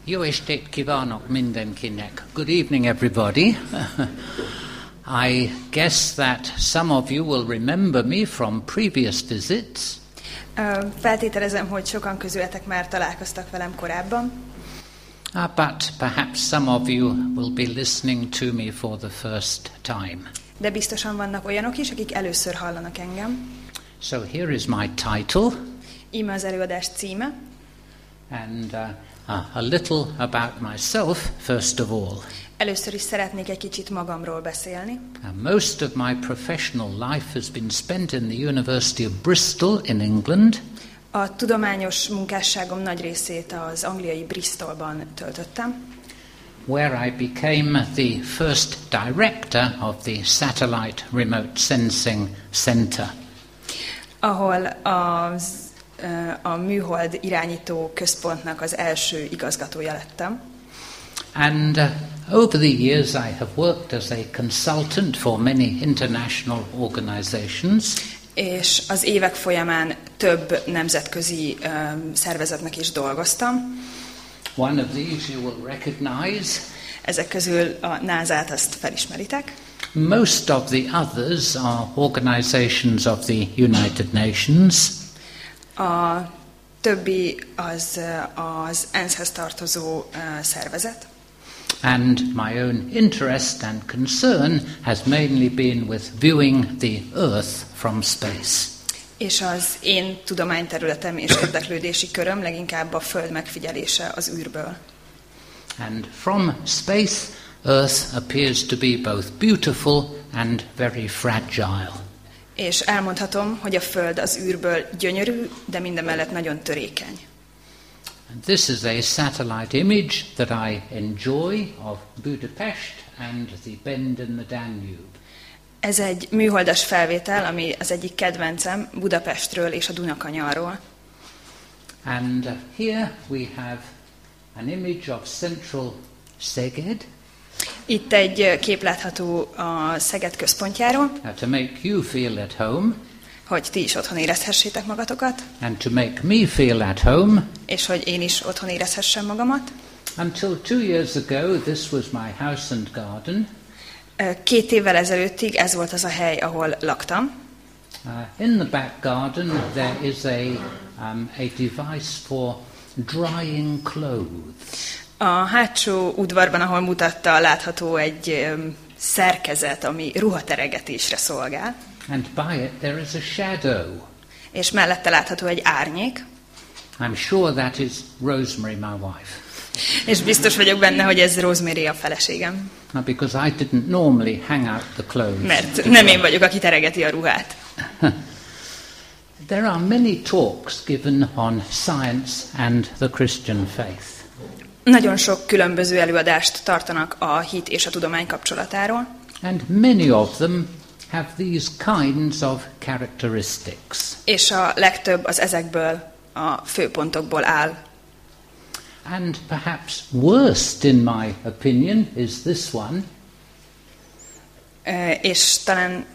Jó estét kívánok mindenkinek. Good evening, everybody. I guess that some of you will remember me from previous visits. Feltételezem, hogy sokan közületek már találkoztak velem korábban. But perhaps some of you will be listening to me for the first time. De biztosan vannak olyanok is, akik először hallanak engem. So here is my title. Íme az előadás címe. And a little about myself, first of all. Először is szeretnék egy kicsit magamról beszélni. Most of my professional life has been spent in the University of Bristol in England. A tudományos munkásságom nagy részét az angliai Bristolban töltöttem. Where I became the first director of the Satellite Remote Sensing Centre. Ahol a műhold irányító központnak az első igazgatója lettem. And over the years I have worked as a consultant for many international organizations. És az évek folyamán több nemzetközi szervezetnek is dolgoztam. One of these you will recognize. Ezek közül a NASA-t azt felismeritek. Most of the others are organizations of the United Nations. A többi az ENSZ-hez tartozó szervezet. And my own interest and concern has mainly been with viewing the Earth from space. És az én tudományterületem és érdeklődési köröm leginkább a Föld megfigyelése az űrből. And from space, Earth appears to be both beautiful and very fragile. És elmondhatom, hogy a Föld az űrből gyönyörű, de mindemellett nagyon törékeny. And this is a satellite image that I enjoy of Budapest and the bend in the Danube. Ez egy műholdas felvétel, ami az egyik kedvencem Budapestről és a Dunakanyarról. And here we have an image of central Szeged. Itt egy kép látható a Szeged központjáról. To make you feel at home. Hogy ti is otthon érezhessétek magatokat. And to make me feel at home. És hogy én is otthon érezhessem magamat. Until 2 years ago, this was my house and garden. 2 évvel ezelőttig ez volt az a hely, ahol laktam. In the back garden there is a device for drying clothes. A hátsó udvarban, ahol mutatta, látható egy szerkezet, ami ruhateregetésre szolgál. And by it there is a shadow. És mellette látható egy árnyék. I'm sure that is Rosemary, my wife. És biztos vagyok benne, hogy ez Rosemary a feleségem. Because I didn't normally hang out the clothes. Mert nem én vagyok, aki teregeti a ruhát. There are many talks given on science and the Christian faith. Nagyon sok különböző előadást tartanak a hit és a tudomány kapcsolatáról. And many of them have these kinds of characteristics. És a legtöbb az ezekből a főpontokból áll. And perhaps worst in my opinion is this one. És talán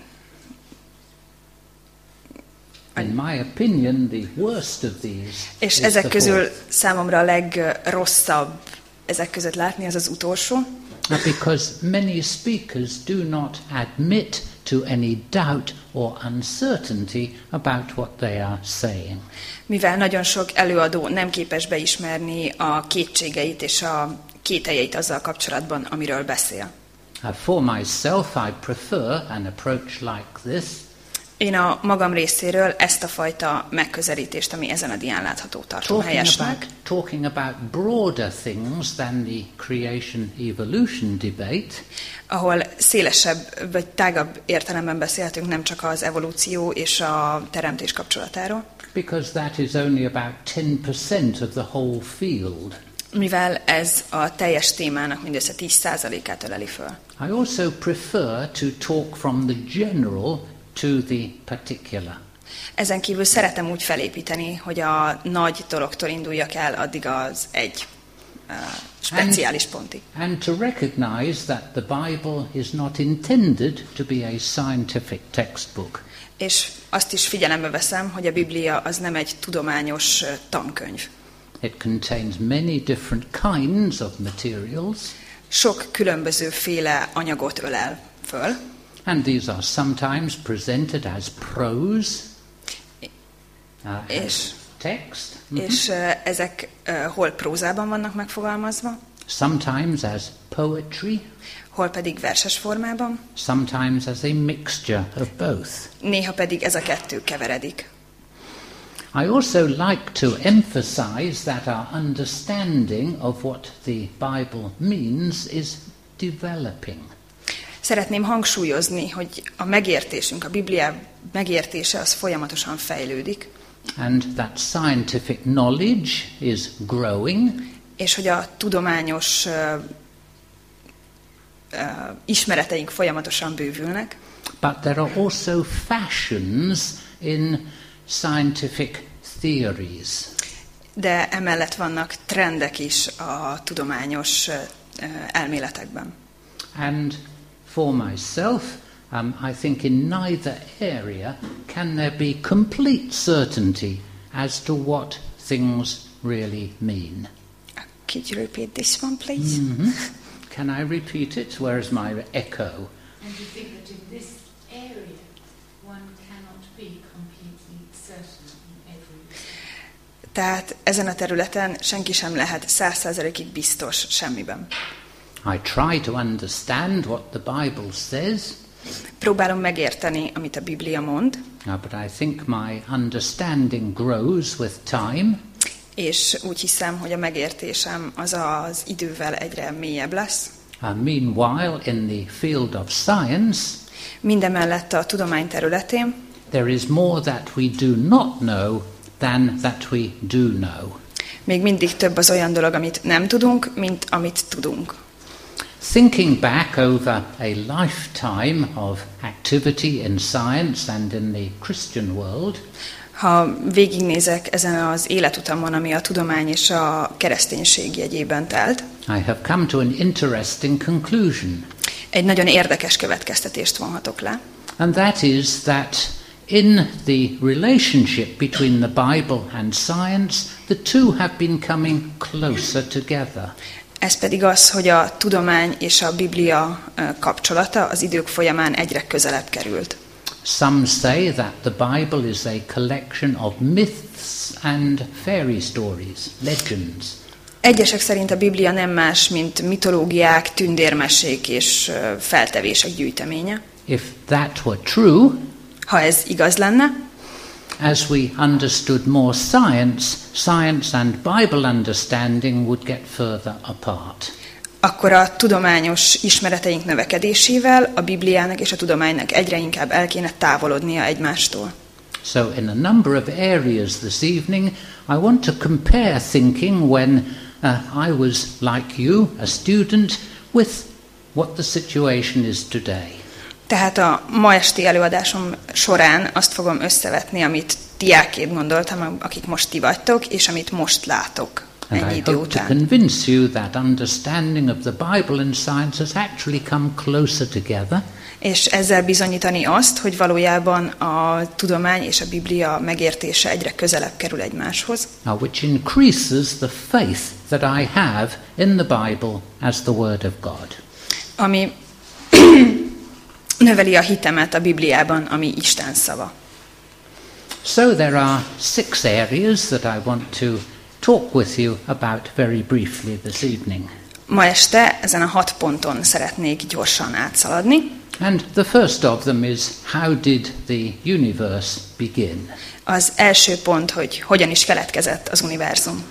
in my opinion the worst of these. És ezek közül számomra a legrosszabb ezek között látni az az utolsó. Because many speakers do not admit to any doubt or uncertainty about what they are saying. Mivel nagyon sok előadó nem képes beismerni a kétségeit és a kételjeit azzal kapcsolatban, amiről beszél. For myself, I prefer an approach like this. Én a magam részéről ezt a fajta megközelítést, ami ezen a dián látható, tartom helyesnek. Talking about broader things than the creation-evolution debate. Ahol szélesebb vagy tágabb értelemben beszélhetünk, nem csak az evolúció és a teremtés kapcsolatáról. Because that is only about 10% of the whole field. Mivel ez a teljes témának mindössze 10%-át öleli föl. I also prefer to talk from the general to the particular. Ezen kívül szeretem úgy felépíteni, hogy a nagy dologtól induljak el addig az egy speciális pontig. And to recognize that the Bible is not intended to be a scientific textbook. És azt is figyelembe veszem, hogy a Biblia az nem egy tudományos tankönyv. It contains many different kinds of materials. Sok különbözőféle anyagot ölel föl. And these are sometimes presented as prose, as text. És ezek hol prózában vannak megfogalmazva, Sometimes as poetry, hol pedig verses formában, sometimes as a mixture of both. néha pedig ez a kettő keveredik. I also like to emphasize that our understanding of what the Bible means is developing. Szeretném hangsúlyozni, hogy a megértésünk, a Biblia megértése az folyamatosan fejlődik, And that scientific knowledge is growing. És hogy a tudományos ismereteink folyamatosan bővülnek. But there are also fashions in scientific theories. De emellett vannak trendek is a tudományos elméletekben. And for myself, I think in neither area can there be complete certainty as to what things really mean. Could you repeat this one, please? Can I repeat it? Where is my echo? And you think that in this area one cannot be completely certain in every respect. Tehát ezen a területen senki sem lehet 100%-ig biztos semmiben. I try to understand what the Bible says, Próbálom megérteni, amit a Biblia mond, but I think my understanding grows with time. és úgy hiszem, hogy a megértésem az idővel egyre mélyebb lesz. Meanwhile, in the field of science, Mindemellett a tudomány területén there is more that we do not know than that we do know. még mindig több az olyan dolog, amit nem tudunk, mint amit tudunk. Thinking back over a lifetime of activity in science and in the Christian world, Ha végignézek ezen az életutamon, ami a tudomány és a kereszténység jegyében telt, I have come to an interesting conclusion. egy nagyon érdekes következtetést vonhatok le. And that is that in the relationship between the Bible and science, the two have been coming closer together. Ez pedig az, hogy a tudomány és a Biblia kapcsolata az idők folyamán egyre közelebb került. Some say that the Bible is a collection of myths and fairy stories, legends. Egyesek szerint a Biblia nem más, mint mitológiák, tündérmesék és feltevések gyűjteménye. If that were true, Ha ez igaz lenne, as we understood more science, science and Bible understanding would get further apart. akkor a tudományos ismereteink növekedésével a Bibliának és a tudománynak egyre inkább el kéne távolodnia egymástól. So in a number of areas this evening, I want to compare thinking when I was like you, a student, with what the situation is today. Tehát a ma esti előadásom során azt fogom összevetni, amit diákként gondoltam, akik most ti vagytok, és amit most látok And ennyi I idő hope to után. convince you that understanding of the Bible and science has actually come closer together. És ezzel bizonyítani azt, hogy valójában a tudomány és a Biblia megértése egyre közelebb kerül egymáshoz, Which increases the faith that I have in the Bible as the Word of God. ami növeli a hitemet a Bibliában, ami Isten szava. So there are 6 areas that I want to talk with you about very briefly this evening. Ma este ezen a 6 ponton szeretnék gyorsan átszaladni. And the first of them is, how did the universe begin? Az első pont, hogy hogyan is keletkezett az univerzum.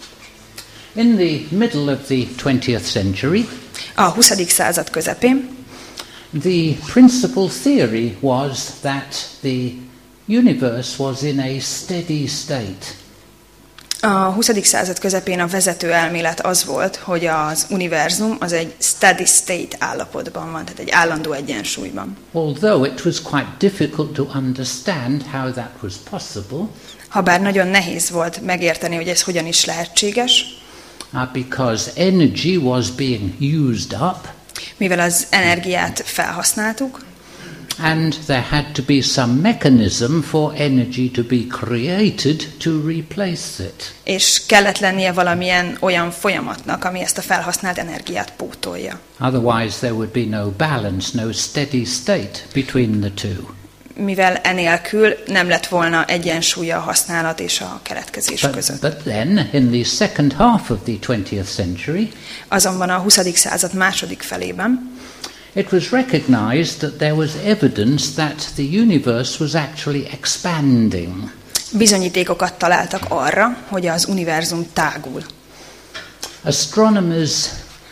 In the middle of the 20th century, A 20. század közepén the principal theory was that the universe was in a steady state. A 20. század közepén a vezető elmélet az volt, hogy az univerzum az egy steady state állapotban van, tehát egy állandó egyensúlyban. Although it was quite difficult to understand how that was possible, Habár nagyon nehéz volt megérteni, hogy ez hogyan is lehetséges, because energy was being used up, mivel az energiát felhasználtuk, And there had to be some mechanism for energy to be created to replace it. És kellett lennie valamilyen olyan folyamatnak, ami ezt a felhasznált energiát pótolja. Otherwise there would be no balance, no steady state between the two. Mivel enélkül nem lett volna egyensúly a használat és a keletkezés között. But then, in the second half of the 20th century, azonban a 20. század második felében it was recognized that there was evidence that the universe was actually expanding. Bizonyítékokat találtak arra, hogy az univerzum tágul. Astronomers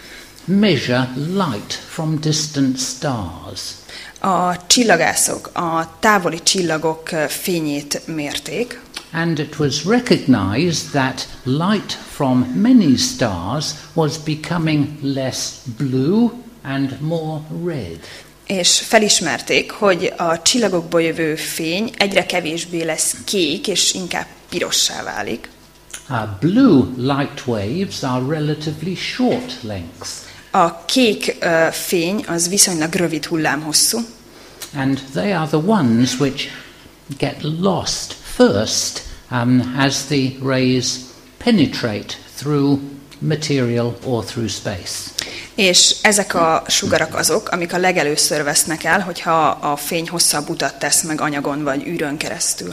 measure light from distant stars. A csillagászok a távoli csillagok fényét mérték, and it was recognized that light from many stars was becoming less blue and more red. És felismerték, hogy a csillagokból jövő fény egyre kevésbé lesz kék, és inkább pirossá válik. Blue light waves are relatively short lengths. A kék fény az viszonylag rövid hullámhosszú. And they are the ones which get lost first as the rays penetrate through material or through space. És ezek a sugarak azok, amik a legelőször vesznek el, hogyha a fény hosszabb utat tesz meg anyagon vagy űrön keresztül.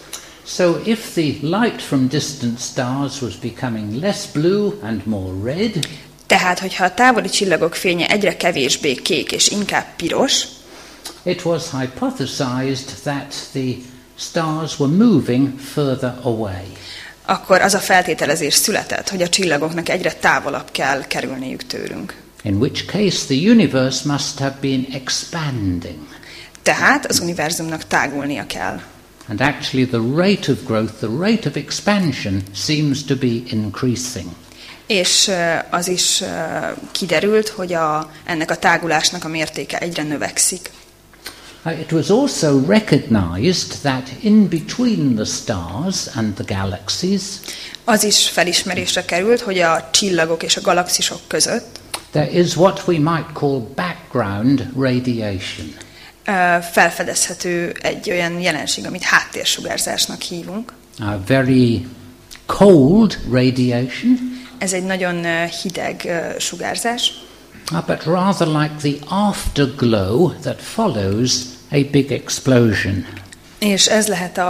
So if the light from distant stars was becoming less blue and more red, tehát, hogyha a távoli csillagok fénye egyre kevésbé kék és inkább piros, it was hypothesized that the stars were moving further away. Akkor az a feltételezés született, hogy a csillagoknak egyre távolabb kell kerülniük tőlünk. In which case the universe must have been expanding. Tehát az univerzumnak tágulnia kell. And actually the rate of growth, the rate of expansion seems to be increasing. És az is kiderült, hogy ennek a tágulásnak a mértéke egyre növekszik. It was also recognized that in between the stars and the galaxies, az is felismerésre került, hogy a csillagok és a galaxisok között there is what we might call background radiation. Felfedezhető egy olyan jelenség, amit háttérsugárzásnak hívunk. Very cold radiation. Ez egy nagyon hideg sugárzás. But rather like the afterglow that follows a big explosion. És ez lehet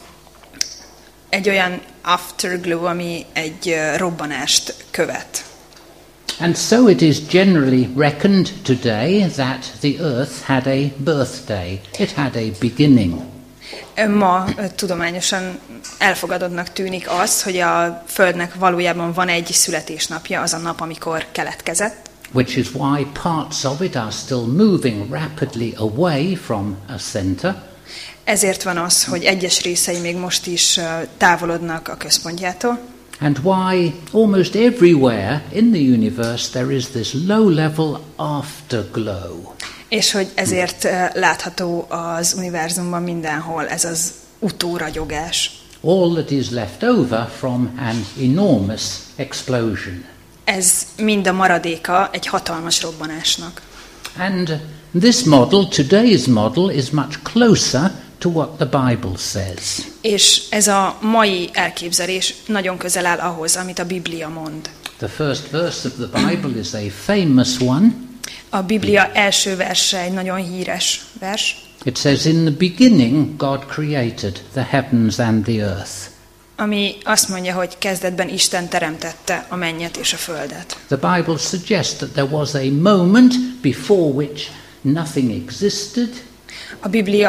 egy olyan afterglow, ami egy robbanást követ. And so it is generally reckoned today that the Earth had a birthday. It had a beginning. Ma tudományosan elfogadottnak tűnik az, hogy a Földnek valójában van egy születésnapja, az a nap, amikor keletkezett. Which is why parts of it are still moving rapidly away from a center. Ezért van az, hogy egyes részei még most is távolodnak a központjától. And why almost everywhere in the universe there is this low-level afterglow. És hogy ezért látható az univerzumban mindenhol ez az utóragyogás. All that is left over from an enormous explosion. Ez mind a maradéka egy hatalmas robbanásnak. And this model, today's model, is much closer to what the Bible says. És ez a mai elképzelés nagyon közel áll ahhoz, amit a Biblia mond. The first verse of the Bible is a famous one. A Biblia első verse egy nagyon híres vers. It says, in the beginning God created the heavens and the earth. Ami azt mondja, hogy kezdetben Isten teremtette a mennyet és a földet. The Bible suggests that there was a moment before which nothing existed. A Biblia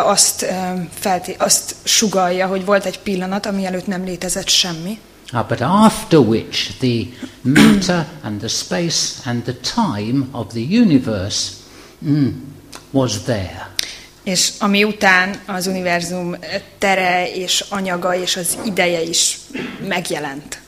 azt sugallja, hogy volt egy pillanat, ami előtt nem létezett semmi. But after which the matter and the space and the time of the universe was there. És ami után az univerzum tere és anyaga és az ideje is megjelent.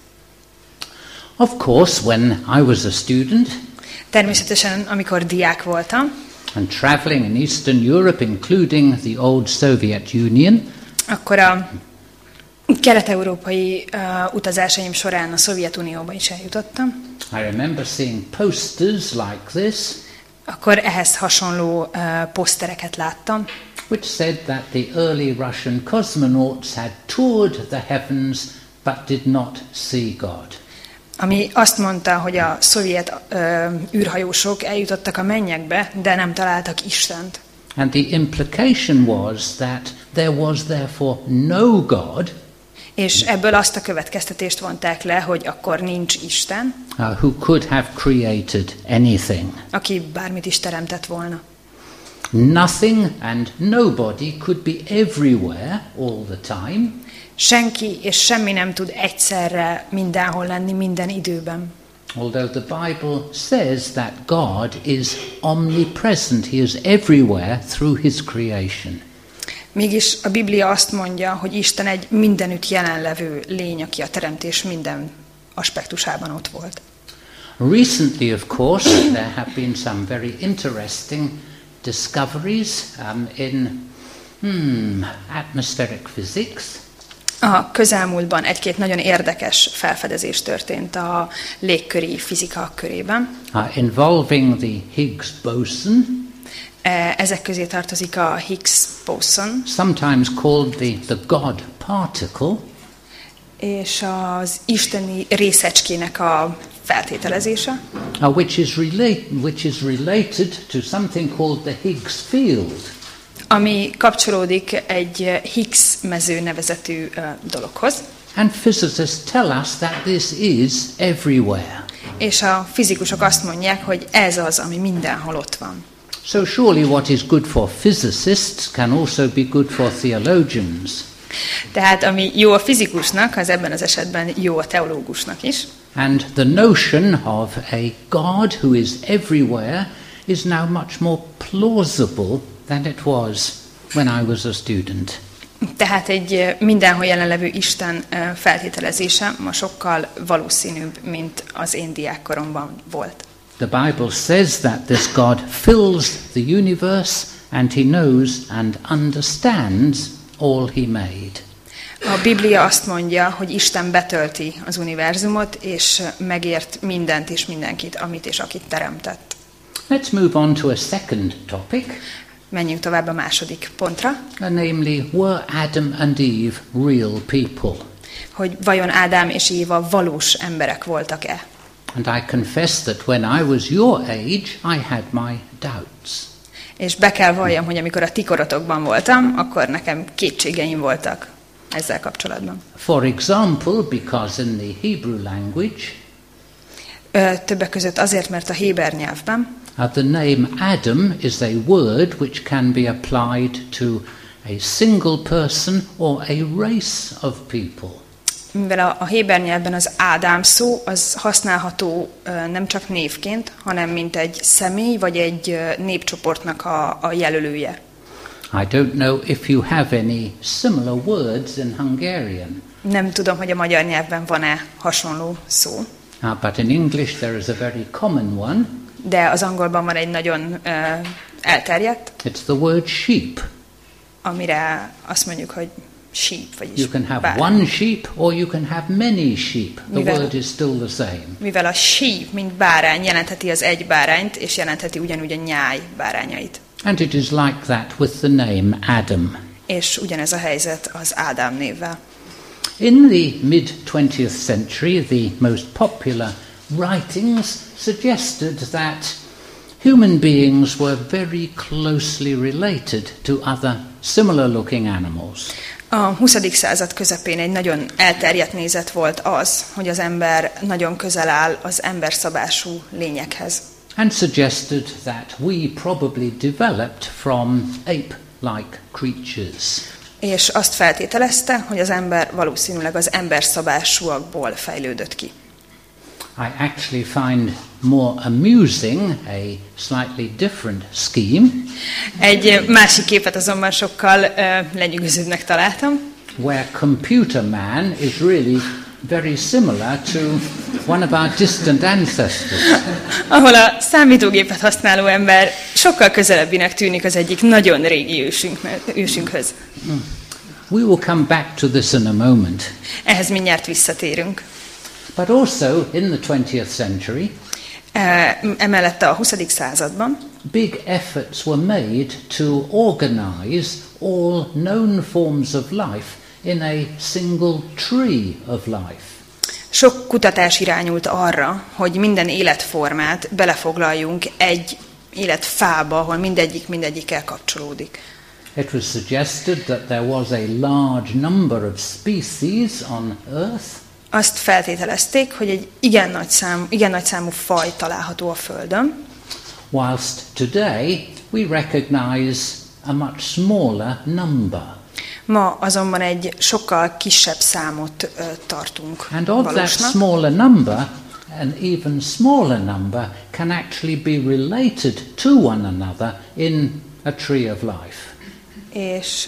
Of course, when I was a student, természetesen, amikor diák voltam, and traveling in Eastern Europe, including the old Soviet Union, akkor a kelet-európai utazásaim során a Szovjetunióba is eljutottam. I remember seeing posters like this. Akkor ehhez hasonló posztereket láttam. which said that the early Russian cosmonauts had toured the heavens but did not see God. Ami azt mondta, hogy a szovjet űrhajósok eljutottak a mennyekbe, de nem találtak Istent. And the implication was that there was therefore no God, és ebből azt a következtetést vonták le, hogy akkor nincs Isten, who could have created anything. aki bármit is teremtett volna. Nothing and nobody could be everywhere all the time. Senki és semmi nem tud egyszerre mindenhol lenni, minden időben. Although the Bible says that God is omnipresent, he is everywhere through his creation. Mégis a Biblia azt mondja, hogy Isten egy mindenütt jelenlevő lény, aki a teremtés minden aspektusában ott volt. Recently, of course, there have been some very interesting discoveries in atmospheric physics. A közelmúltban egy-két nagyon érdekes felfedezés történt a légköri fizika körében. Involving the Higgs boson. Ezek közé tartozik a Higgs boson. Sometimes called the God particle. És az isteni részecskének a feltételezése. Which is related to something called the Higgs field. Ami kapcsolódik egy Higgs mező nevezetű dologhoz. And physicists tell us that this is everywhere. És a fizikusok azt mondják, hogy ez az, ami mindenhol ott van. So surely what is good for physicists can also be good for theologians. Tehát ami jó a fizikusnak, az ebben az esetben jó a teológusnak is. And the notion of a God who is everywhere is now much more plausible than it was when I was a student. Tehát egy mindenhol jelenlevő Isten feltételezése ma sokkal valószínűbb, mint az én diákkoromban volt. The Bible says that this God fills the universe and he knows and understands all he made. A Biblia azt mondja, hogy Isten betölti az univerzumot, és megért mindent és mindenkit, amit és akit teremtett. Let's move on to a second topic. Menjünk tovább a második pontra. Namely, were Adam and Eve real people? Hogy vajon Ádám és Éva valós emberek voltak-e? And I confess that when I was your age, I had my doubts. És be kell valljam, hogy amikor a ti korotokban voltam, akkor nekem kétségeim voltak ezzel kapcsolatban. For example, because in the Hebrew language, többek között azért, mert a héber nyelvben the name Adam is a word which can be applied to a single person or a race of people. Mivel a héber nyelvben az Ádám szó, az használható nem csak névként, hanem mint egy személy vagy egy népcsoportnak a jelölője. I don't know if you have any similar words in Hungarian. Nem tudom, hogy a magyar nyelvben van-e hasonló szó. But in English there is a very common one. De az angolban van egy nagyon elterjedt. It's the word sheep. Amire azt mondjuk, hogy sheep, vagyis You can have bárány. one sheep or you can have many sheep. The word is still the same. Mivel a sheep, mint bárány, jelentheti az egy bárányt, és jelentheti ugyanúgy a nyáj bárányait. And it is like that with the name Adam. És ugyanez a helyzet az Ádám névvel. In the mid-20th century, the most popular writings suggested that human beings were very closely related to other similar-looking animals. A 20. század közepén egy nagyon elterjedt nézet volt az, hogy az ember nagyon közel áll az emberszabású lényekhez. And suggested that we probably developed from ape-like creatures. És azt feltételezte, hogy az ember valószínűleg az emberszabásúakból fejlődött ki. I actually find more amusing a slightly different scheme. Egy másik képet azonban sokkal lenyűgözőbbnek találtam. Where computer man is really very similar to one of our distant ancestors. Ahol a számítógépet használó ember sokkal közelebbinek tűnik az egyik nagyon régi ősünkhöz. We will come back to this in a moment. Ehhez mindjárt visszatérünk. But also in the 20th century, emellett a 20. században big efforts were made to organize all known forms of life in a single tree of life. sok kutatás irányult arra, hogy minden életformát belefoglaljunk egy életfába, ahol mindegyikkel kapcsolódik. It was suggested that there was a large number of species on Earth. Azt feltételezték, hogy egy igen nagy számú faj található a Földön, Whilst today we recognize a much smaller number. ma azonban egy sokkal kisebb számot tartunk And of that valósnak. smaller number, an even smaller number can actually be related to one another in a tree of life. És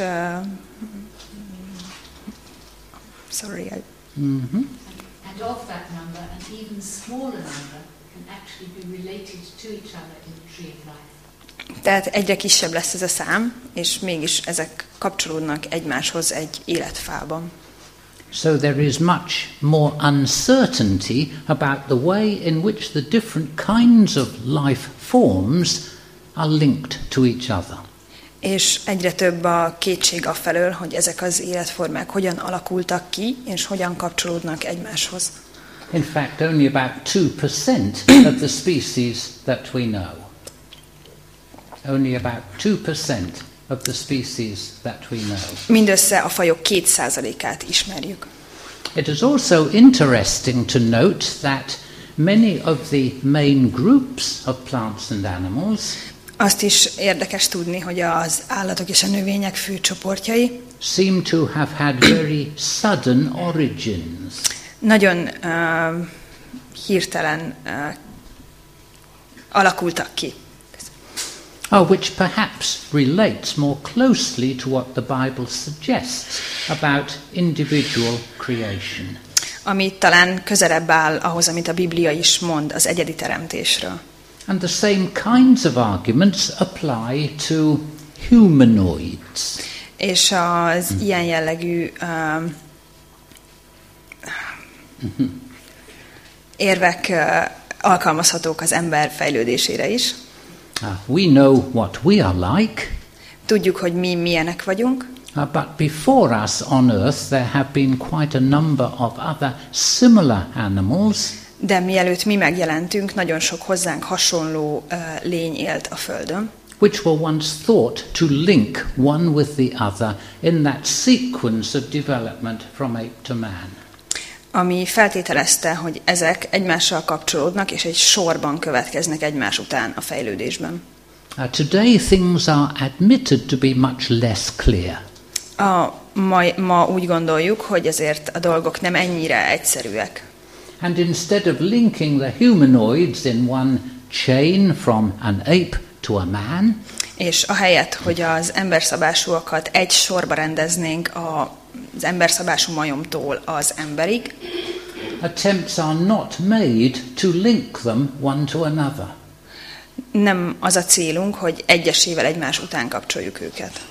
And of that number, an even smaller number can actually be related to each other in the tree of life. Tehát egyre kisebb lesz ez a szám, és mégis ezek kapcsolódnak egymáshoz egy életfában. So there is much more uncertainty about the way in which the different kinds of life forms are linked to each other. És egyre több a kétség afelől, hogy ezek az életformák hogyan alakultak ki, és hogyan kapcsolódnak egymáshoz. In fact, only about 2% of the species that we know. Only about 2% of the species that we know. Mindössze a fajok 2%-át ismerjük. It is also interesting to note that many of the main groups of plants and animals Azt is érdekes tudni, hogy az állatok és a növények fő csoportjai seem to have had very sudden origins. nagyon hirtelen alakultak ki. Which perhaps relates more closely to what the Bible suggests about individual creation. Ami talán közelebb áll ahhoz, amit a Biblia is mond az egyedi teremtésről. And the same kinds of arguments apply to humanoids. És az ilyen jellegű érvek alkalmazhatók az ember fejlődésére is. We know what we are like. Tudjuk, hogy mi milyenek vagyunk. But before us on Earth there have been quite a number of other similar animals. De mielőtt mi megjelentünk, nagyon sok hozzánk hasonló lény élt a Földön, which were once thought to link one with the other in that sequence of development from ape to man. Ami feltételezte, hogy ezek egymással kapcsolódnak, és egy sorban következnek egymás után a fejlődésben. Today things are admitted to be much less clear. Ma úgy gondoljuk, hogy ezért a dolgok nem ennyire egyszerűek. And instead of linking the humanoids in one chain from an ape to a man, és ahelyett, hogy az emberszabásúakat egy sorba rendeznénk az emberszabású majomtól az emberig, attempts are not made to link them one to another. Nem az a célunk, hogy egyesével egymás után kapcsoljuk őket.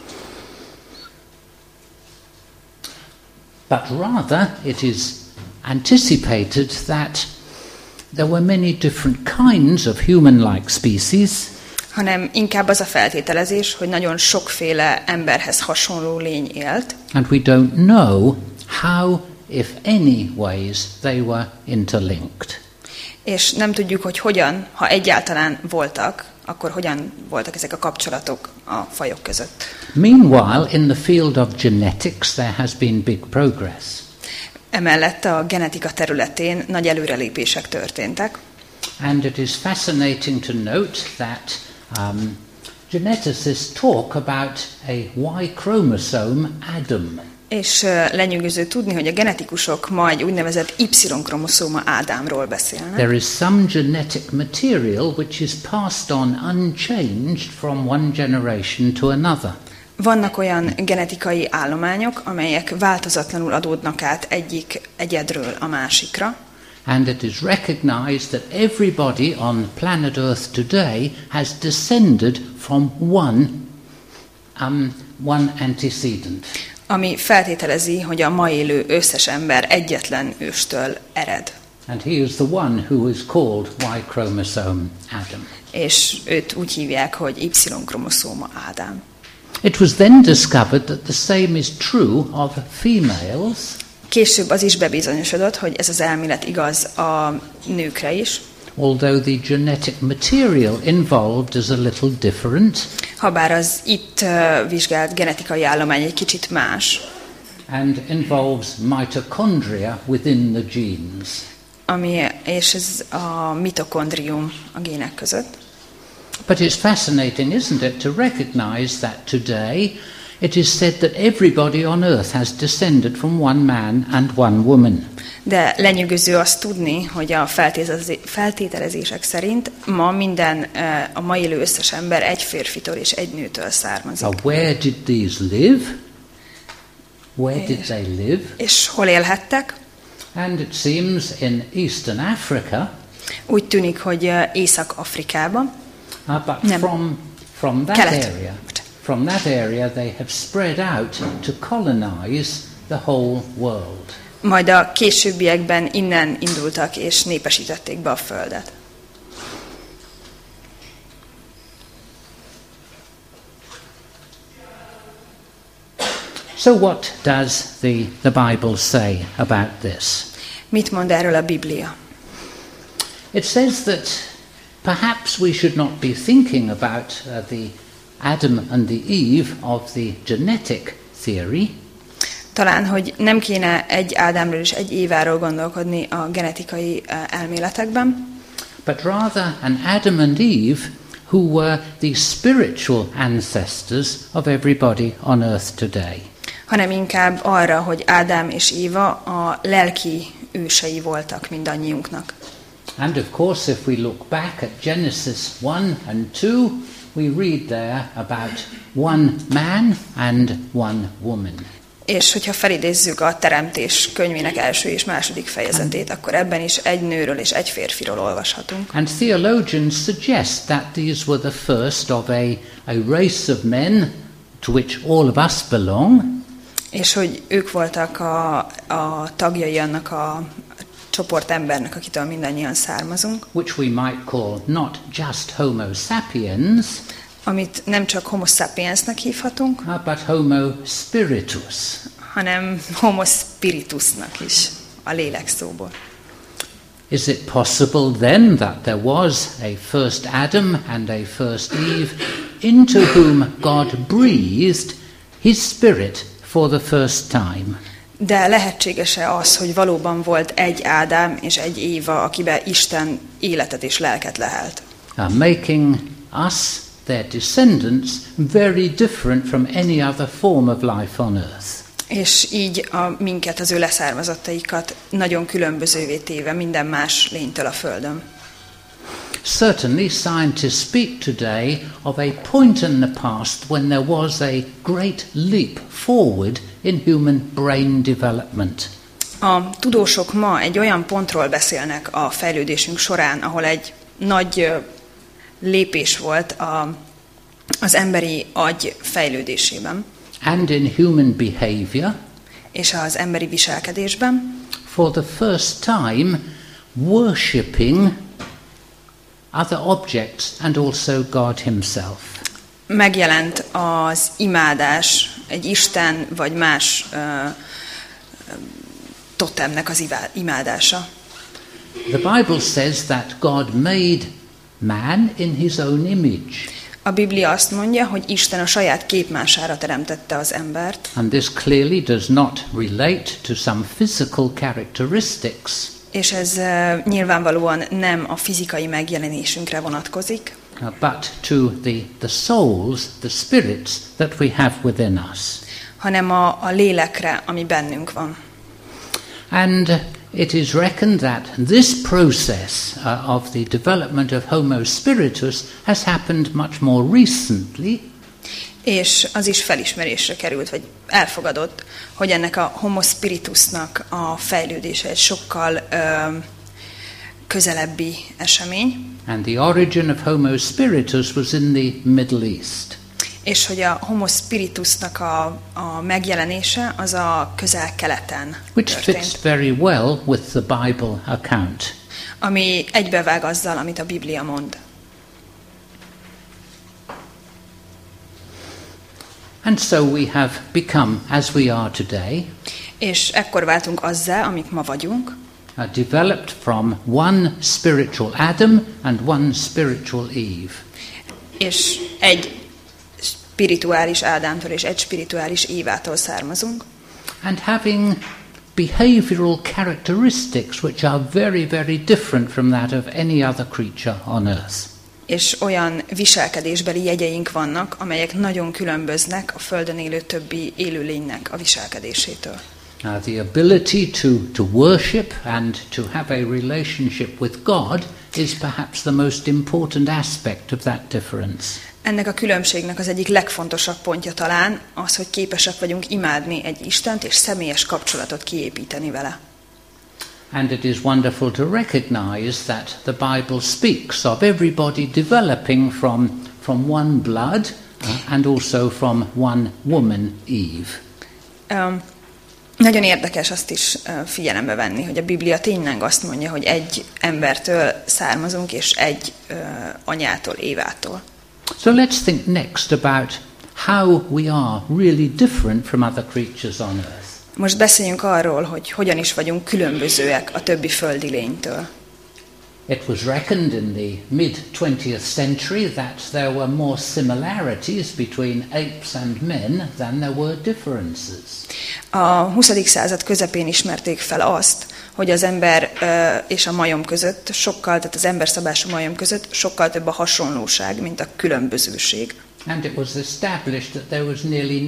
But rather it is anticipated that there were many different kinds of human-like species, hanem inkább az a feltételezés, hogy nagyon sokféle emberhez hasonló lény élt, and we don't know how, if any ways, they were interlinked. és nem tudjuk, hogy hogyan, ha egyáltalán voltak, akkor hogyan voltak ezek a kapcsolatok a fajok között. Meanwhile, in the field of genetics, there has been big progress. Emellett a genetika területén nagy előrelépések történtek, And it is fascinating to note that geneticists talk about a Y chromosome Adam. és lenyűgöző tudni, hogy a genetikusok ma egy úgynevezett Y-kromoszóma Ádámról beszélnek. There is some genetic material which is passed on unchanged from one generation to another. Vannak olyan genetikai állományok, amelyek változatlanul adódnak át egyik egyedről a másikra, And it is recognized that everybody on planet Earth today has descended from one antecedent. ami feltételezi, hogy a ma élő összes ember egyetlen őstől ered. And he is the one who is called Y chromosome Adam. És őt úgy hívják, hogy Y-kromoszóma Ádám. It was then discovered that the same is true of females. Később az is bebizonyosodott, hogy ez az elmélet igaz a nőkre is. Although the genetic material involved is a little different. Habár az itt vizsgált genetikai állomány egy kicsit más. And involves mitochondria within the genes. És ez a mitokondrium a gének között. But it's fascinating, isn't it, to recognize that today it is said that everybody on earth has descended from one man and one woman. De lenyűgöző azt tudni, hogy a feltételezések szerint ma a mai élő összes ember egy férfitől és egy nőtől származik. Now, where did these live? Where did they live? És hol élhettek? And it seems in Eastern Africa. Úgy tűnik, hogy Észak-Afrikában. But from that area they have spread out to colonize the whole world. Majd a későbbiekben innen indultak és népesítették be a földet. So what does the Bible say about this? Mit mond erről a Biblia? It says that perhaps we should not be thinking about the Adam and the Eve of the genetic theory. Talán, hogy nem kéne egy Ádámról és egy Éváról gondolkodni a genetikai elméletekben. But rather an Adam and Eve who were the spiritual ancestors of everybody on earth today. Hanem inkább arra, hogy Ádám és Éva a lelki ősei voltak mindannyiunknak. And of course, if we look back at Genesis 1 and 2, we read there about one man and one woman. És hogyha felidézzük a Teremtés könyvének első és második fejezetét, akkor ebben is egy nőről és egy férfiról olvashatunk. And theologians suggest that these were the first of a race of men to which all of us belong. És hogy ők voltak a tagjai annak a csoport embernek, akitől mindannyian származunk. Which we might call not just Homo sapiens, amit nem csak Homo sapiensnek hívhatunk, but Homo spiritus, hanem Homo spiritusnak is, a lélek szóból. Is it possible then that there was a first Adam and a first Eve into whom God breathed his spirit for the first time? De lehetséges-e az, hogy valóban volt egy Ádám és egy Éva, akibe Isten életet és lelket lehelt? Making us, their descendants, very different from any other form of life on earth. És így minket, az ő leszármazottaikat nagyon különbözővé téve minden más lénytől a Földön. Certainly, scientists speak today of a point in the past when there was a great leap forward in human brain development. A tudósok ma egy olyan pontról beszélnek a fejlődésünk során, ahol egy nagy lépés volt az emberi agy fejlődésében. And in human behavior. És az emberi viselkedésben. For the first time, worshipping other objects and also God himself. Megjelent az imádás, egy Isten vagy más totemnek az imádása. The Bible says that God made man in his own image. A Biblia azt mondja, hogy Isten a saját képmására teremtette az embert. And this clearly does not relate to some physical characteristics. És ez nyilvánvalóan nem a fizikai megjelenésünkre vonatkozik, but to the souls, the spirits that we have within us. Hanem a lélekre, ami bennünk van. And it is reckoned that this process of the development of Homo spiritus has happened much more recently. És az is felismerésre került, vagy elfogadott, hogy ennek a Homo spiritusnak a fejlődése egy sokkal közelebbi esemény. And the origin of Homo spiritus was in the Middle East. És hogy a Homo Spiritusnak a megjelenése az a Közel-Keleten which fits történt. very well with the Bible account. Ami egybevág azzal, amit a Biblia mond. And so we have become, as we are today, És ekkor váltunk azzá, amik ma vagyunk, developed from one spiritual Adam and one spiritual Eve. és egy spirituális Ádámtól és egy spirituális Évától származunk, And having behavioral characteristics which are very, very different from that of any other creature on earth. és olyan viselkedésbeli jegyeink vannak, amelyek nagyon különböznek a Földön élő többi élőlénynek a viselkedésétől. The ability to worship and to have a relationship with God is perhaps the most important aspect of that difference. Ennek a különbségnek az egyik legfontosabb pontja talán az, hogy képesek vagyunk imádni egy Istent és személyes kapcsolatot kiépíteni vele. And it is wonderful to recognize that the Bible speaks of everybody developing from one blood and also from one woman, Eve. Nagyon érdekes azt is figyelembe venni, hogy a Biblia tényleg azt mondja, hogy egy embertől származunk, és egy anyától, Évától. So let's think next about how we are really different from other creatures on earth. Most beszéljünk arról, hogy hogyan is vagyunk különbözőek a többi földi lénytől. It was reckoned in the mid-20th century that there were more similarities between apes and men than there were differences. A 20. század közepén ismerték fel azt, hogy az ember és a majom között tehát az emberszabású majom között sokkal több a hasonlóság, mint a különbözőség. And it was established that there was nearly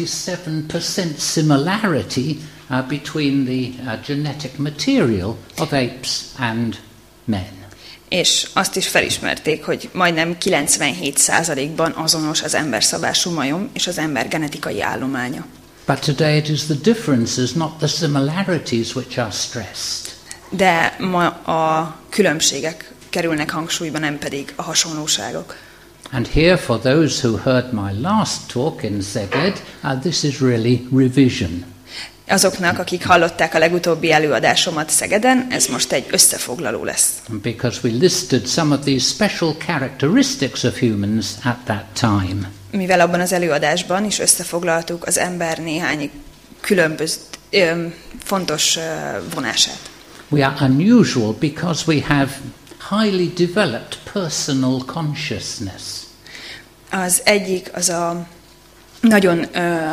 97% similarity between the genetic material of apes and men. És azt is felismerték, hogy majdnem 97%-ban azonos az emberszabású majom és az ember genetikai állománya. But today it is the differences, not the similarities, which are stressed. De ma a különbségek kerülnek hangsúlyba, nem pedig a hasonlóságok. And here, for those who heard my last talk in Szeged, this is really revision. Azoknak, akik hallották a legutóbbi előadásomat Szegeden, ez most egy összefoglaló lesz. Because we listed some of these special characteristics of humans at that time. Mivel abban az előadásban is összefoglaltuk az ember néhány fontos vonását. We are unusual because we have highly developed personal consciousness. Az egyik az a nagyon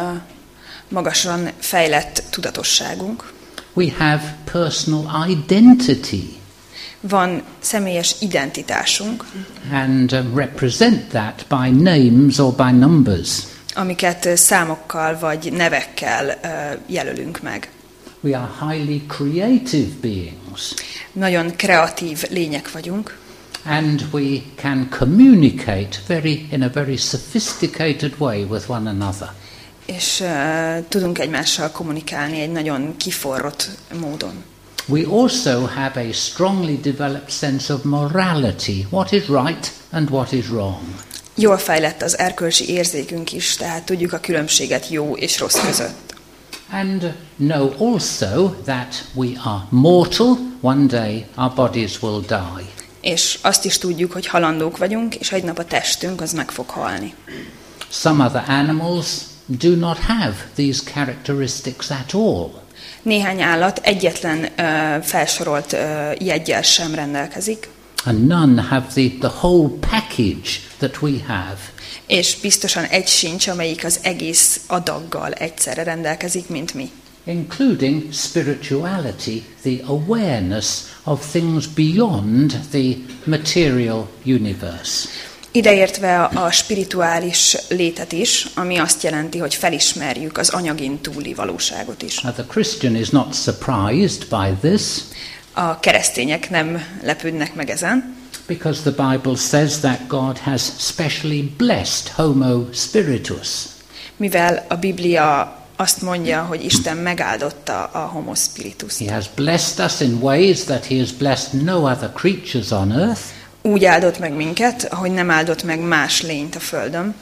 magasan fejlett tudatosságunk. We have personal identity. Van személyes identitásunk. And represent that by names or by numbers. Amiket számokkal vagy nevekkel jelölünk meg. We are highly creative beings. Nagyon kreatív lények vagyunk. And we can communicate in a very sophisticated way with one another. És tudunk egymással kommunikálni egy nagyon kiforrott módon. We also have a strongly developed sense of morality, what is right and what is wrong. Jól fejlett az erkölcsi érzékünk is, tehát tudjuk a különbséget jó és rossz között. And know also that we are mortal, one day our bodies will die. És azt is tudjuk, hogy halandók vagyunk, és egy nap a testünk az meg fog halni. Some other animals do not have these characteristics at all. Néhány állat egyetlen felsorolt jeggyel sem rendelkezik. And none have the whole package that we have. És biztosan egy sincs, amelyik az egész adaggal egyszerre rendelkezik, mint mi. Including spirituality, the awareness of things beyond the material universe. Ideértve a spirituális létet is, ami azt jelenti, hogy felismerjük az anyagin túli valóságot is. The Christian is not surprised by this. A keresztények nem lepődnek meg ezen. Because the Bible says that God has specially blessed Homo spiritus. Mivel a Biblia azt mondja, hogy Isten megáldotta a Homo Spiritust. He has blessed us in ways that he has blessed no other creatures on earth. Úgy áldott meg minket, ahogy nem áldott meg más lényt a földön.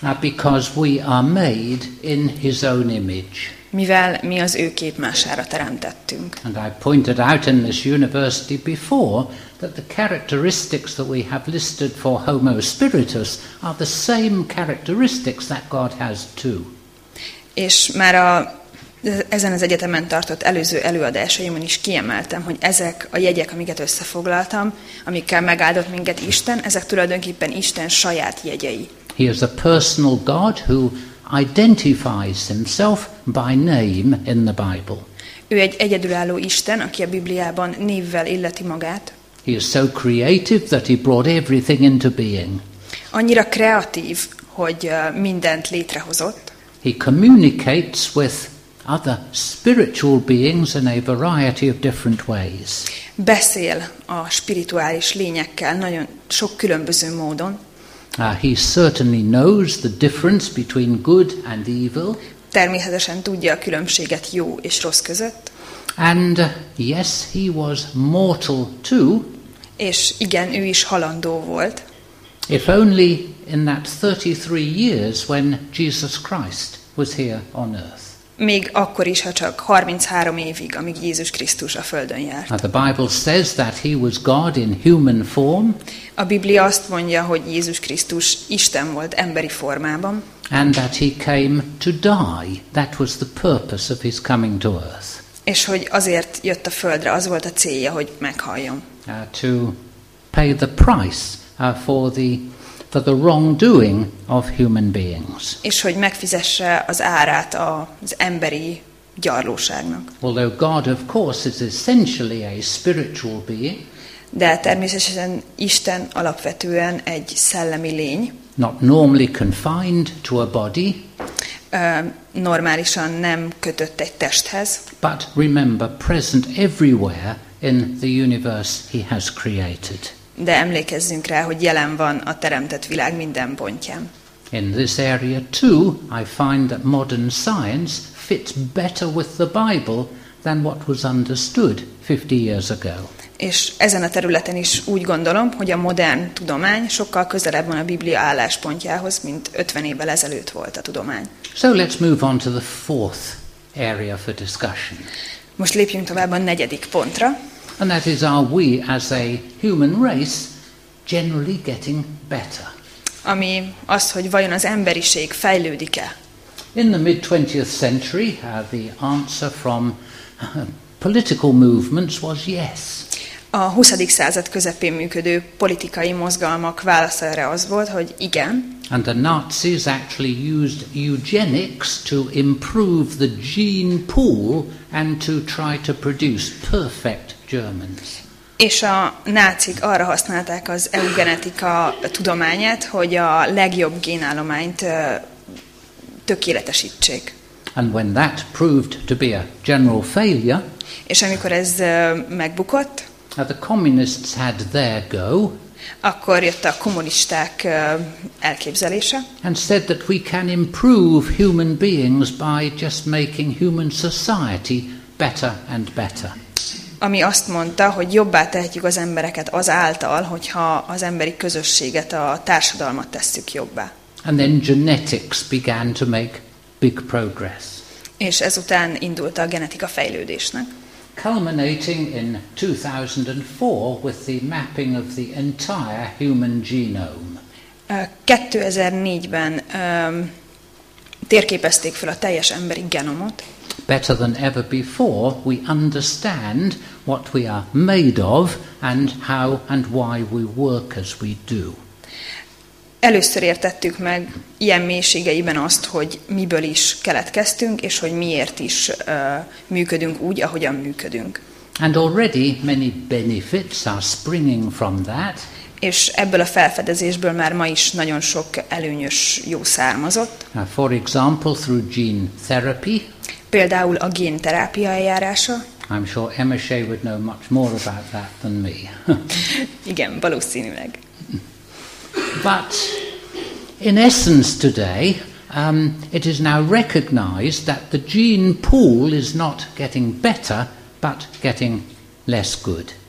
because we are made in his own image. Mivel mi az ő képmására teremtettünk. And I pointed out in this university before that the characteristics that we have listed for Homo spiritus are the same characteristics that God has too. És már ezen az egyetemen tartott előző előadásaimon is kiemeltem, hogy ezek a jegyek, amiket összefoglaltam, amikkel megáldott minket Isten, ezek tulajdonképpen Isten saját jegyei. He is a personal God who identifies himself by name in the Bible. Ő egy egyedülálló Isten, aki a Bibliában névvel illeti magát. He is so creative that he brought everything into being. Annyira kreatív, hogy mindent létrehozott. He communicates with other spiritual beings in a variety of different ways. Beszél a spirituális lényekkel nagyon sok különböző módon. He certainly knows the difference between good and evil. Természetesen tudja a különbséget jó és rossz között. And yes, he was mortal too. És igen, ő is halandó volt. If only in that 33 years when Jesus Christ was here on earth. Még akkor is, ha csak 33 évig, amíg Jézus Krisztus a földön járt. The Bible says that he was God in human form. A Biblia azt mondja, hogy Jézus Krisztus Isten volt emberi formában. And that he came to die. That was the purpose of his coming to earth. És hogy azért jött a földre, az volt a célja, hogy meghalljon. To pay the price for the wrongdoing of human beings. És hogy megfizesse az árát az emberi gyarlóságnak. Although God, of course, is essentially a spiritual being. De természetesen Isten alapvetően egy szellemi lény. Not normally confined to a body. Normálisan nem kötött egy testhez. But remember, present everywhere in the universe he has created. De emlékezzünk rá, hogy jelen van a teremtett világ minden pontján. In this area too, I find that modern science fits better with the Bible than what was understood 50 years ago. És ezen a területen is úgy gondolom, hogy a modern tudomány sokkal közelebb van a Biblia álláspontjához, mint 50 évvel ezelőtt volt a tudomány. So let's move on to the fourth area for discussion. Most lépjünk tovább a negyedik pontra. And that is, are we as a human race generally getting better? Ami az, hogy vajon az emberiség fejlődik-e? In the mid-20th century, the answer from political movements was yes. A 20. század közepén működő politikai mozgalmak válasza erre az volt, hogy igen. And the Nazis actually used eugenics to improve the gene pool and to try to produce perfect Germans. És a nácik arra használták az eugenetika tudományát, hogy a legjobb génállományt tökéletesítsék. And when that proved to be a general failure, és amikor ez megbukott, the communists had their go. Akkor jött a kommunisták elképzelése. And said that we can improve human beings by just making human society better and better. Ami azt mondta, hogy jobbá tehetjük az embereket azáltal, hogyha az emberi közösséget, a társadalmat tesszük jobbá. And then genetics began to make big progress. És ezután indult a genetika fejlődésnek. Culminating in 2004 with the mapping of the entire human genome. 2004-ben térképezték fel a teljes emberi genomot. Better than ever before, we understand what we are made of and how and why we work as we do. Először értettük meg ilyen mélységeiben azt, hogy miből is keletkeztünk, és hogy miért is működünk úgy, ahogyan működünk. And already many benefits are springing from that. És ebből a felfedezésből már ma is nagyon sok előnyös jó származott. For example, through gene therapy. Például a génterápia eljárása. I'm sure Emma Shea would know much more about that than me. Igen, valószínűleg. But in essence today, it is now recognized that the gene pool is not getting better, but getting less good.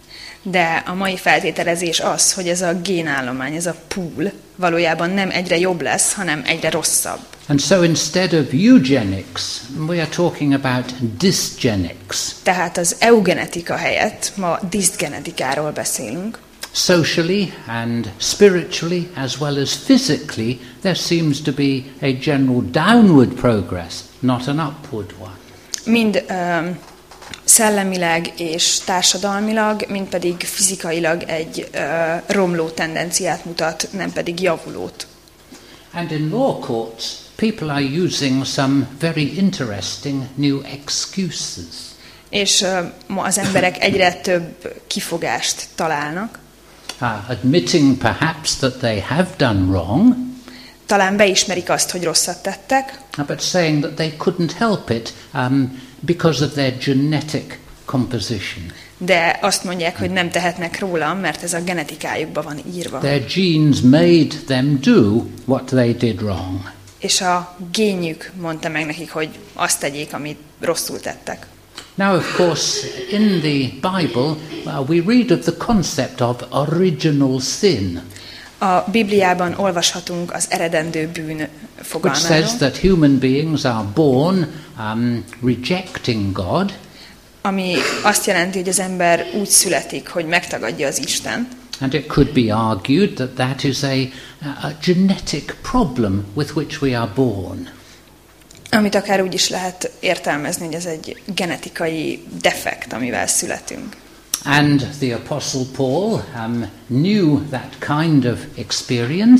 De a mai feltételezés az, hogy ez a génállomány, ez a pool valójában nem egyre jobb lesz, hanem egyre rosszabb. And so instead of eugenics, we are talking about dysgenics. Tehát az eugenetika helyett ma diszgenetikáról beszélünk. Socially and spiritually, as well as physically, there seems to be a general downward progress, not an upward one. Mind szellemileg és társadalmilag, mind pedig fizikailag egy romló tendenciát mutat, nem pedig javulót. And in law courts, people are using some very interesting new excuses. És ma az emberek egyre több kifogást találnak. Admitting perhaps that they have done wrong, Talán beismerik azt, hogy rosszat tettek, but saying that they couldn't help it because of their genetic composition. de azt mondják, hogy nem tehetnek róla, mert ez a genetikájukban van írva. Their genes made them do what they did wrong. És a génjük mondta meg nekik, hogy azt tegyék, amit rosszul tettek. Now, of course, in the Bible, we read of the concept of original sin, A Bibliában olvashatunk az eredendő bűn which fogalmáról, says that human beings are born rejecting God, ami azt jelenti, hogy az ember úgy születik, hogy megtagadja az Istent, and it could be argued that that is a genetic problem with which we are born. amit akár úgy is lehet értelmezni, hogy ez egy genetikai defekt, amivel születünk. And the Apostle Paul knew that kind of experience.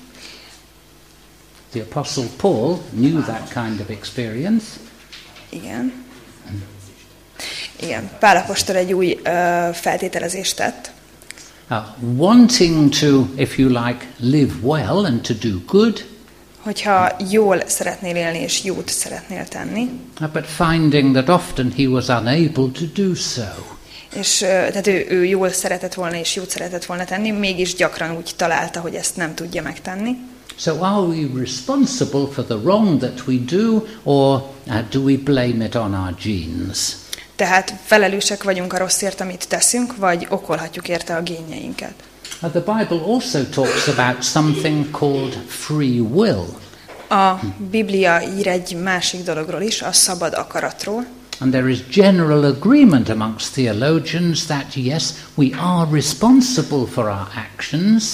The Apostle Paul knew that kind of experience. Igen. Igen, Pál apostol egy új feltételezést tett. Wanting to, if you like, live well and to do good, Hogyha jól szeretnél élni és jót szeretnél tenni, but finding that often he was unable to do so. és tehát ő jól szeretett volna és jót szeretett volna tenni, mégis gyakran úgy találta, hogy ezt nem tudja megtenni. So are we responsible for the wrong that we do, or do we blame it on our genes? Tehát felelősek vagyunk a rosszért, amit teszünk, vagy okolhatjuk érte a génjeinket. The Bible also talks about something called free will. A Biblia ír egy másik dologról is, a szabad akaratról, And there is general agreement amongst theologians that yes, we are responsible for our actions,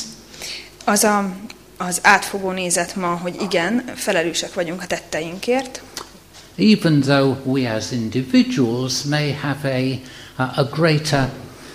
az átfogó nézet ma, hogy igen, felelősek vagyunk a tetteinkért, even though we as individuals may have a greater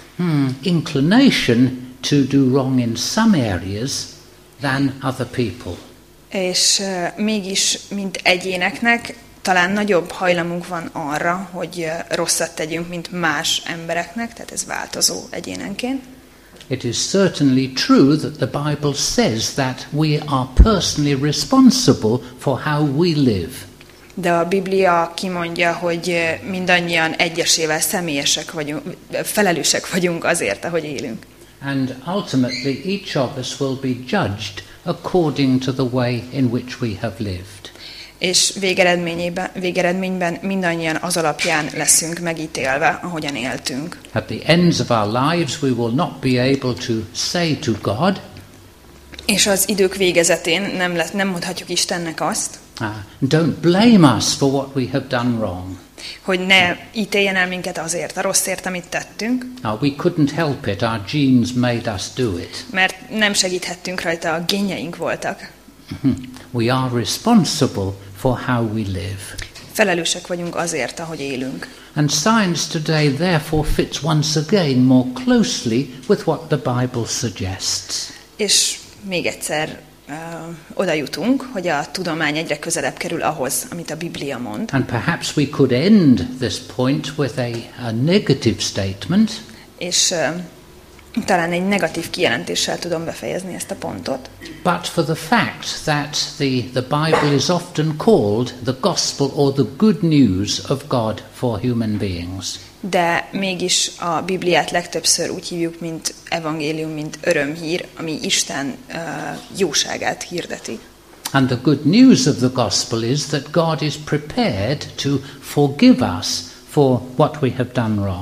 inclination to do wrong in some areas than other people. és mégis, mint egyéneknek, talán nagyobb hajlamunk van arra, hogy rosszat tegyünk, mint más embereknek, tehát ez változó egyénenként. It is certainly true that the Bible says that we are personally responsible for how we live. De a Biblia kimondja, hogy mindannyian egyesével személyesek vagyunk, felelősek vagyunk azért, ahogy élünk. And ultimately each of us will be judged according to the way in which we have lived. És végeredményben mindannyian az alapján leszünk megítélve, ahogyan éltünk. At the ends of our lives we will not be able to say to God, És az idők végezetén nem mondhatjuk Istennek azt, don't blame us for what we have done wrong. hogy ne ítéljen el minket azért, a rosszért, amit tettünk, We couldn't help it, our genes made us do it. mert nem segíthettünk rajta, a génjeink voltak. We are responsible for how we live. Felelősek vagyunk azért, ahogy élünk. And science today therefore fits once again more closely with what the Bible suggests. És még egyszer oda jutunk, hogy a tudomány egyre közelebb kerül ahhoz, amit a Biblia mond. And perhaps we could end this point with a negative statement. És talán egy negatív kijelentéssel tudom befejezni ezt a pontot. But for the fact that the Bible is often called the gospel or the good news of God for human beings. De mégis a Bibliát legtöbbször úgy hívjuk, mint evangélium, mint örömhír, ami Isten jóságát hirdeti. And the good news of the gospel is that God is prepared to forgive us for what we have done wrong.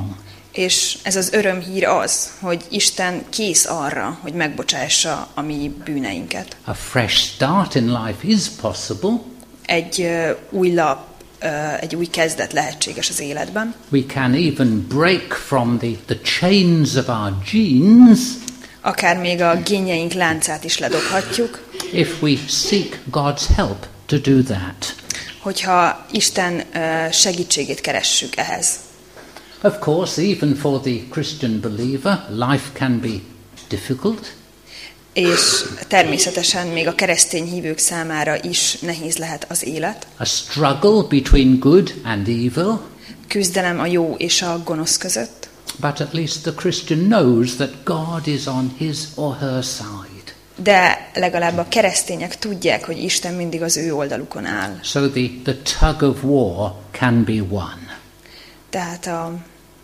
És ez az örömhír az, hogy Isten kész arra, hogy megbocsássa a mi bűneinket. A fresh start in life is possible. Egy új lap, egy új kezdet lehetséges az életben. We can even break from the chains of our genes. Akár még a génjeink láncát is ledobhatjuk. If we seek God's help to do that. Hogyha Isten segítségét keressük ehhez. Of course, even for the Christian believer, life can be difficult. És természetesen még a keresztény hívők számára is nehéz lehet az élet. A struggle between good and evil. Küzdelem a jó és a gonosz között. But at least the Christian knows that God is on his or her side. De legalább a keresztények tudják, hogy Isten mindig az ő oldalukon áll. So the tug of war can be won. Tehát a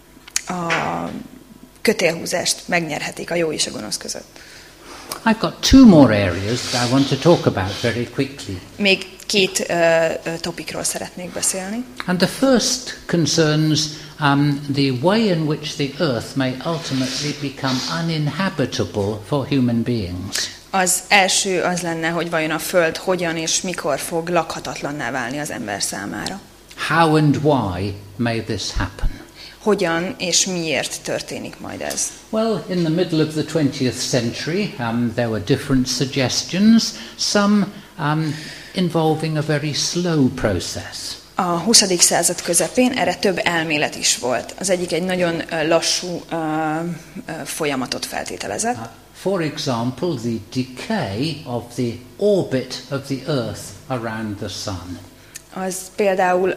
kötélhúzást megnyerhetik a jó és a gonosz között. I've got two more areas that I want to talk about very quickly. Még két topikról szeretnék beszélni. And the first concerns the way in which the earth may ultimately become uninhabitable for human beings. Az első az lenne, hogy vajon a Föld hogyan és mikor fog lakhatatlanná válni az ember számára. How and why may this happen? Hogyan és miért történik majd ez? Well, in the middle of the 20th century, there were different suggestions, some involving a very slow process. A 20. század közepén erre több elmélet is volt. Az egyik egy nagyon lassú folyamatot feltételezett. For example, the decay of the orbit of the Earth around the Sun. Az például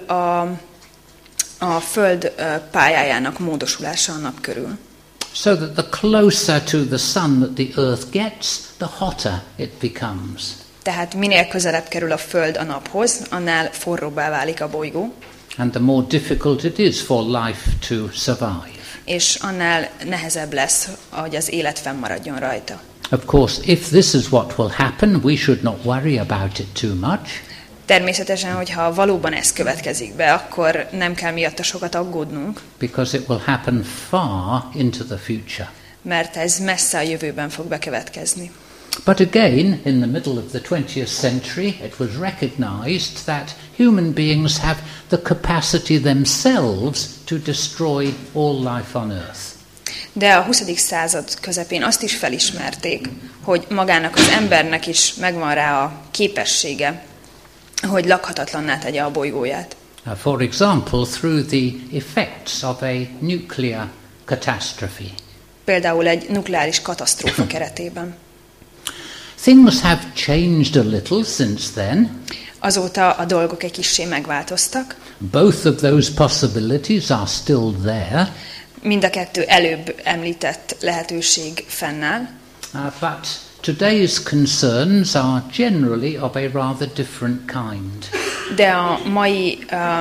a Föld pályájának módosulása a nap körül. So that the closer to the Sun that the Earth gets, the hotter it becomes. Tehát minél közelebb kerül a Föld a naphoz, annál forróbbá válik a bolygó. And the more difficult it is for life to survive. És annál nehezebb lesz, hogy az élet fennmaradjon rajta. Of course, if this is what will happen, we should not worry about it too much. Természetesen, hogyha valóban ez következik be, akkor nem kell miatta sokat aggódnunk. Because it will happen far into the future. Mert ez messze a jövőben fog bekövetkezni. But again, in the middle of the 20th century, it was recognized that human beings have the capacity themselves to destroy all life on earth. De a 20. század közepén azt is felismerték, hogy magának az embernek is megvan rá a képessége, hogy lakhatatlanná tegye a bolygóját. For example, through the effects of a nuclear catastrophe. Például egy nukleáris katasztrófa keretében. Things have changed a little since then. Azóta a dolgok egy kissé megváltoztak. Both of those possibilities are still there. Mind a kettő előbb említett lehetőség fennáll. But today's concerns are generally of a rather different kind. De a mai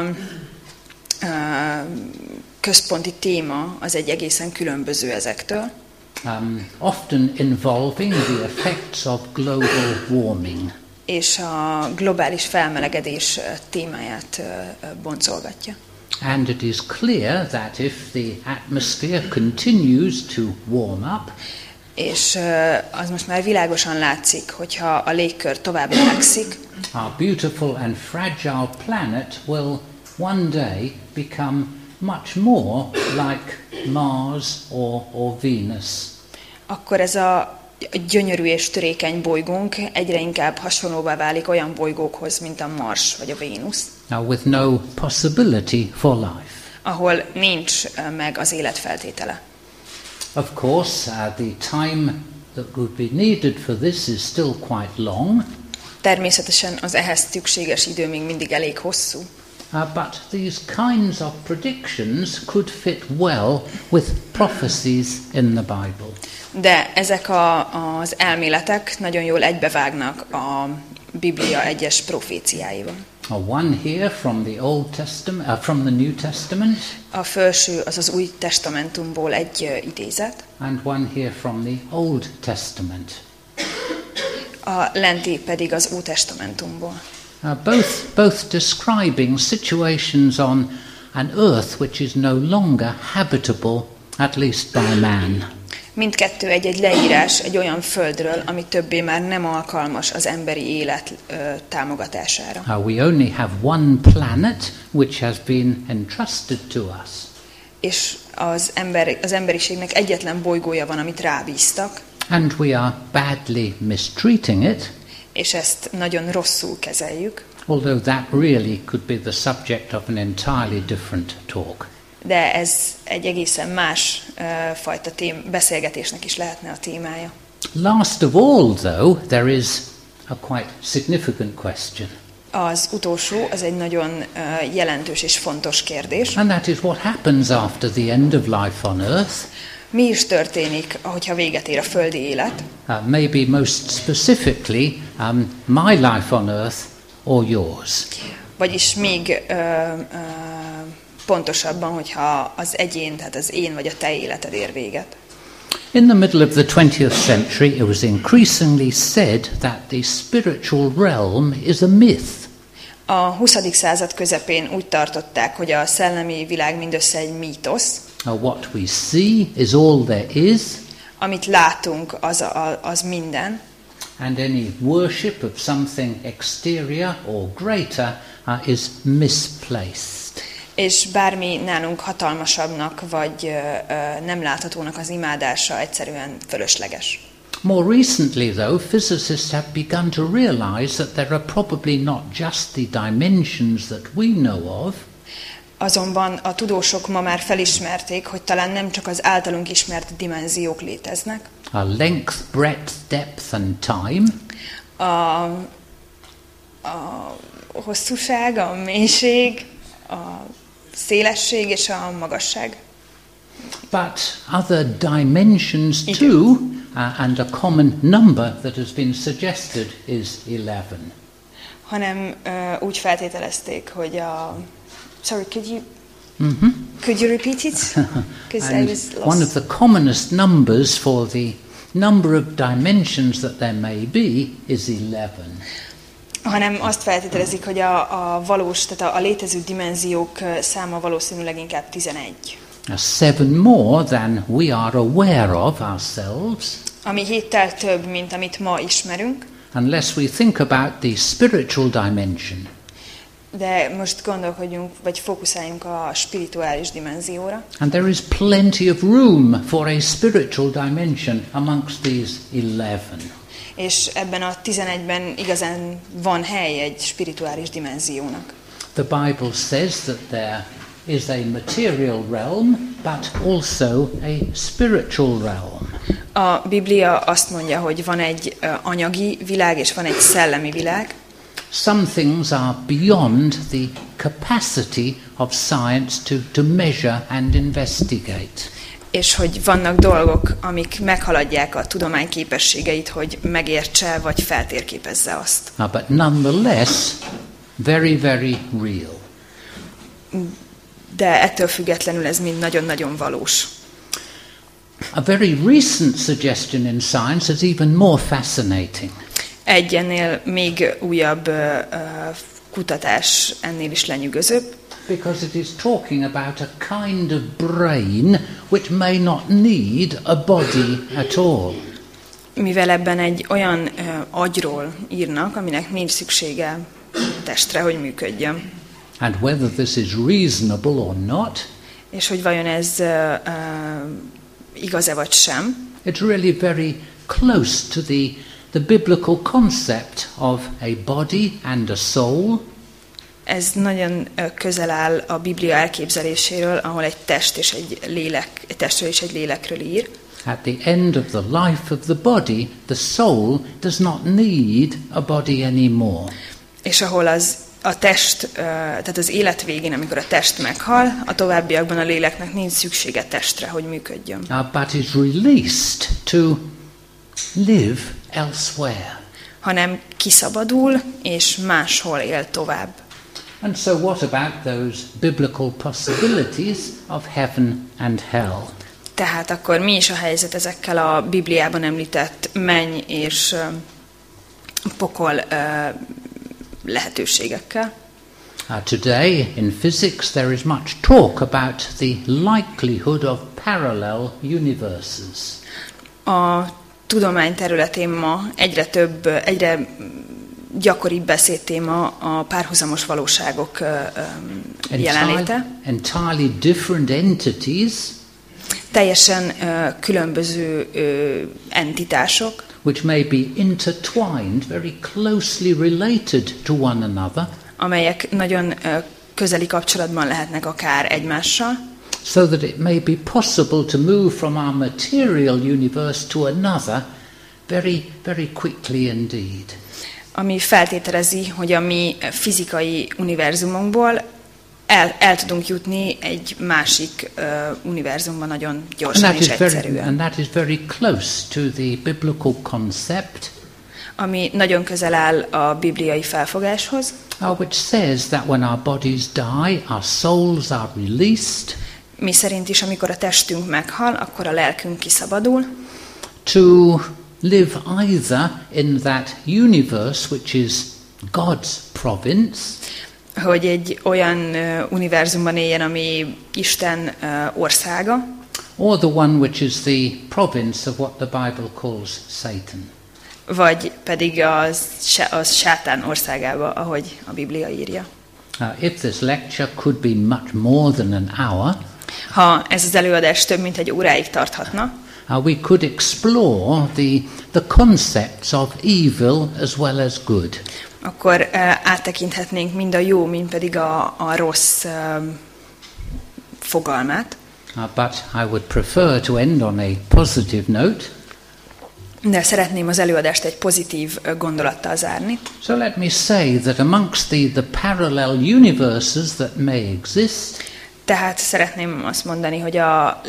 központi téma az egy egészen különböző ezektől. Often involving the effects of global warming. És a globális felmelegedés témáját boncolgatja. And it is clear that if the atmosphere continues to warm up, és az most már világosan látszik, hogyha a légkör tovább melegszik, our beautiful and fragile planet will one day become much more like Mars or Venus. Akkor ez a gyönyörű és törékeny bolygónk egyre inkább hasonlóvá válik olyan bolygókhoz, mint a Mars vagy a Vénusz. With no possibility for life. Ahol nincs meg az élet feltétele. Of course, the time that would be needed for this is still quite long. Természetesen az ehhez szükséges idő még mindig elég hosszú. But these kinds of predictions could fit well with prophecies in the Bible. De ezek az elméletek nagyon jól egybevágnak a Biblia egyes proféciáiban. One here from the Old Testament, from the New Testament. A felső az az Új Testamentumból egy idézet. And one here from the Old Testament. A lenti pedig az Ótestamentumból. Both describing situations on an earth which is no longer habitable at least by man. Mindkettő egy leírás egy olyan földről, ami többé már nem alkalmas az emberi élet támogatására. We only have one planet which has been entrusted to us. És az emberiségnek egyetlen bolygója van, amit rábíztak. And we are badly mistreating it. És ezt nagyon rosszul kezeljük. Although that really could be the subject of an entirely different talk. De ez egy egészen más fajta beszélgetésnek is lehetne a témája. Last of all, though, there is a quite significant question. Az utolsó, az egy nagyon jelentős és fontos kérdés. And that is what happens after the end of life on earth. Mi is történik, ahogyha véget ér a földi élet? Maybe most specifically, my life on earth or yours. Vagyis még pontosabban, hogyha az egyén, tehát az én vagy a te életed ér véget. In the middle of the 20th century, it was increasingly said that the spiritual realm is a myth. A 20. század közepén úgy tartották, hogy a szellemi világ mindössze egy mítosz. What we see is all there is. Amit látunk, az minden. And any worship of something exterior or greater is misplaced. És bármi nálunk hatalmasabbnak vagy nem láthatónak az imádása egyszerűen fölösleges. More recently, though, physicists have begun to realize that there are probably not just the dimensions that we know of. Azonban a tudósok ma már felismerték, hogy talán nem csak az általunk ismert dimenziók léteznek. A length, breadth, depth and time. A hosszúság, a mélység, a szélesség és a magasság. But other dimensions too, and a common number that has been suggested is 11. Hanem úgy feltételezték, hogy sorry, could you repeat it? Because I was lost. One of the commonest numbers for the number of dimensions that there may be is 11. Hanem azt feltételezik, hogy a valós, tehát a létező dimenziók száma valószínűleg inkább 11. 7 more than we are aware of ourselves. Ami 7-tel több, mint amit ma ismerünk. Unless we think about the spiritual dimension. De most gondolkodjunk, vagy fókuszáljunk a spirituális dimenzióra. And there is plenty of room for a spiritual dimension amongst these 11. És ebben a 11-ben igazán van hely egy spirituális dimenziónak. The Bible says that there is a material realm, but also a spiritual realm. A Biblia azt mondja, hogy van egy anyagi világ, és van egy szellemi világ. Some things are beyond the capacity of science to measure and investigate. És hogy vannak dolgok, amik meghaladják a tudomány képességeit, hogy megértse vagy feltérképezze azt. But nonetheless, very, very real. De ettől függetlenül ez mind nagyon-nagyon valós. A very recent suggestion in science is even more fascinating. Egy ennél még újabb kutatás ennél is lenyűgözőbb. Because it is talking about a kind of brain which may not need a body at all. Mivel ebben egy olyan agyról írnak, aminek nincs szüksége testre, hogy működjön. And whether this is reasonable or not, és hogy vajon ez igaz-e vagy sem. It's really very close to the biblical concept of a body and a soul. Ez nagyon közel áll a Biblia elképzeléséről, ahol egy test és egy lélek, egy testről és egy lélekről ír. At the end of the life of the body, the soul does not need a body anymore. És ahol a test, tehát az élet végén, amikor a test meghal, a továbbiakban a léleknek nincs szüksége testre, hogy működjön. But is released to live elsewhere. Hanem kiszabadul, és máshol él tovább. And so what about those biblical possibilities of heaven and hell? Tehát akkor mi is a helyzet ezekkel a Bibliában említett menny és pokol lehetőségekkel? Today in physics there is much talk about the likelihood of parallel universes. A tudomány területén ma egyre gyakoribb beszédtéma a párhuzamos valóságok jelenléte. Entirely different entities, teljesen különböző entitások, which may be intertwined, very closely related to one another, amelyek nagyon közeli kapcsolatban lehetnek akár egymással, so that it may be possible to move from our material universe to another very, very quickly indeed. Ami feltételezi, hogy a mi fizikai univerzumunkból el tudunk jutni egy másik univerzumban nagyon gyorsan és egyszerűen. And that is very close to the biblical concept, ami nagyon közel áll a bibliai felfogáshoz, which says that when our bodies die, our souls are released. Mi szerint is, amikor a testünk meghal, akkor a lelkünk kiszabadul. To live either in that universe which is God's province, hogy egy olyan univerzumban éljen, ami Isten országa, or the one which is the province of what the Bible calls Satan. Vagy pedig az sátán országába, ahogy a Biblia írja. If this lecture could be much more than an hour, ha ez az előadás több mint egy óráig tarthatna, we could explore the concepts of evil as well as good. Akkor áttekinthetnénk mind a jó, mind pedig a rossz fogalmát. But I would prefer to end on a positive note. De szeretném az előadást egy pozitív gondolattal zárni. So let me say that amongst the parallel universes that may exist, tehát szeretném azt mondani, hogy a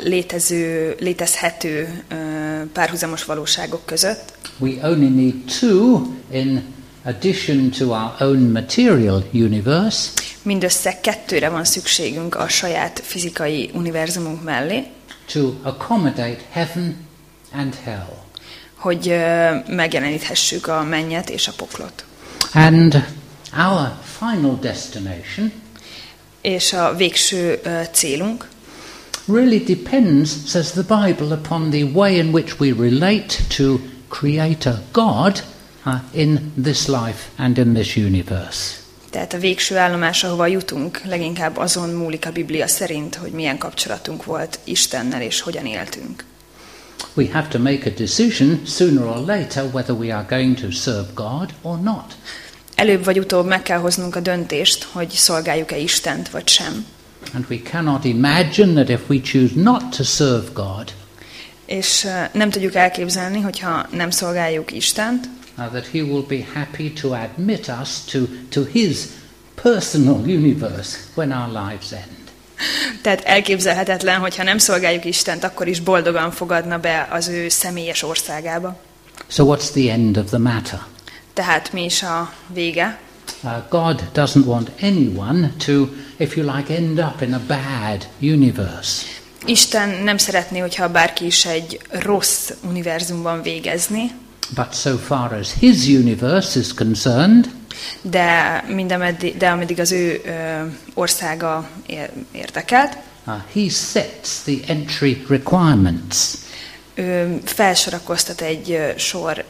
létezhető párhuzamos valóságok között we only need two in addition to our own material universe. Mindössze 2-re van szükségünk a saját fizikai univerzumunk mellé, to accommodate heaven and hell. Hogy megjeleníthessük a mennyet és a poklot. And our final destination, és a végső célunk really depends, says the Bible, upon the way in which we relate to Creator God in this life and in this universe. Tehát a végső állomás, ahova jutunk, leginkább azon múlik a Biblia szerint, hogy milyen kapcsolatunk volt Istennel és hogyan éltünk. We have to make a decision sooner or later whether we are going to serve God or not. Előbb vagy utóbb meg kell hoznunk a döntést, hogy szolgáljuk-e Istent vagy sem. And we cannot imagine that if we choose not to serve God, és nem tudjuk elképzelni, hogyha nem szolgáljuk Istent, that he will be happy to admit us to his personal universe when our lives end. Tehát elképzelhetetlen, hogyha nem szolgáljuk Istent, akkor is boldogan fogadna be az ő személyes országába. So what's the end of the matter? Tehát mi is a vége? God doesn't want anyone to, if you like, end up in a bad universe. Isten nem szeretné, hogyha bárki is egy rossz univerzumban végezni. But so far as his universe is concerned, de ameddig az ő országa érdekelt, he sets the entry requirements. Ő felsorakoztat egy sor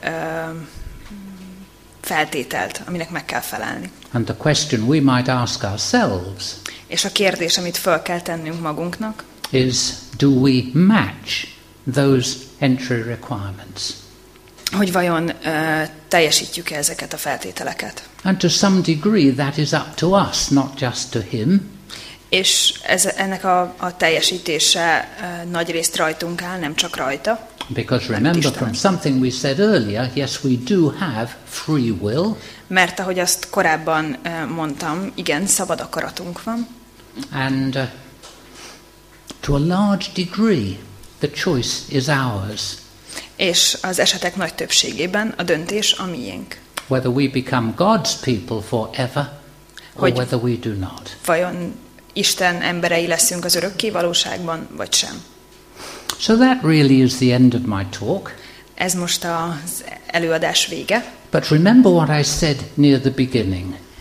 feltételt, aminek meg kell felelni. And the question we might ask ourselves, és a kérdés, amit fel kell tennünk magunknak, is do we match those entry requirements? Hogy vajon teljesítjük-e ezeket a feltételeket. And to some degree that is up to us, not just to him. És ennek a teljesítése nagyrészt rajtunk áll, nem csak rajta. Because remember from something we said earlier, yes, we do have free will. Mert ahogy azt korábban mondtam, igen, szabad akaratunk van. And to a large degree the choice is ours. És az esetek nagy többségében a döntés a miénk. Whether we become God's people forever, or whether we do not. Vajon Isten emberei leszünk az örökké valóságban, vagy sem. So that really is the end of my talk. Ez most az előadás vége. But remember what I said near the beginning.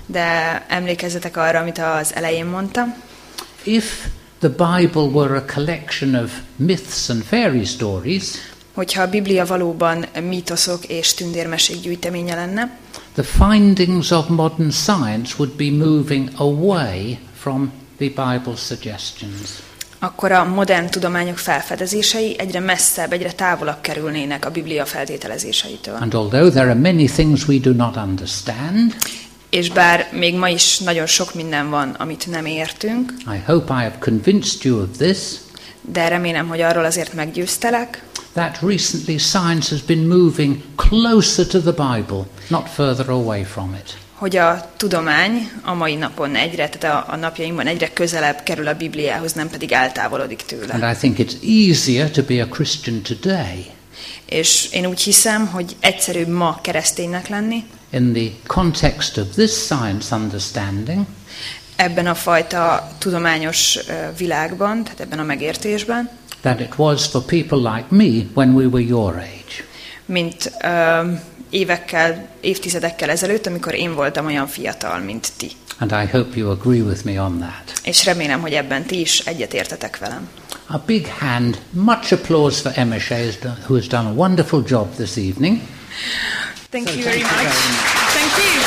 de emlékezzetek arra, amit az elején mondtam. If the Bible were a collection of myths and fairy stories, Hogyha a Biblia valóban mítoszok és tündérmesék gyűjteménye lenne, the findings of modern science would be moving away from the Bible's suggestions. akkor a modern tudományok felfedezései egyre messzebb, egyre távolabb kerülnének a Biblia feltételezéseitől. And although there are many things we do not understand, És bár még ma is nagyon sok minden van, amit nem értünk, I hope I have convinced you of this, de remélem, hogy arról azért meggyőztelek, that recently science has been moving closer to the Bible, not further away from it. hogy a tudomány a mai napon tehát a napjainkban egyre közelebb kerül a Bibliához, nem pedig eltávolodik tőle. And I think it's easier to be a Christian today És én úgy hiszem, hogy egyszerűbb ma kereszténynek lenni, in the context of this science understanding ebben a fajta tudományos világban, tehát ebben a megértésben, than it was for people like me when we were your age. mint évtizedekkel ezelőtt, amikor én voltam olyan fiatal, mint ti. And I hope you agree with me on that. És remélem, hogy ebben ti is egyetértetek velem. A big hand, much applause for Emma Shea, who has done a wonderful job this evening. Thank So you very thank you much. very much. Thank you.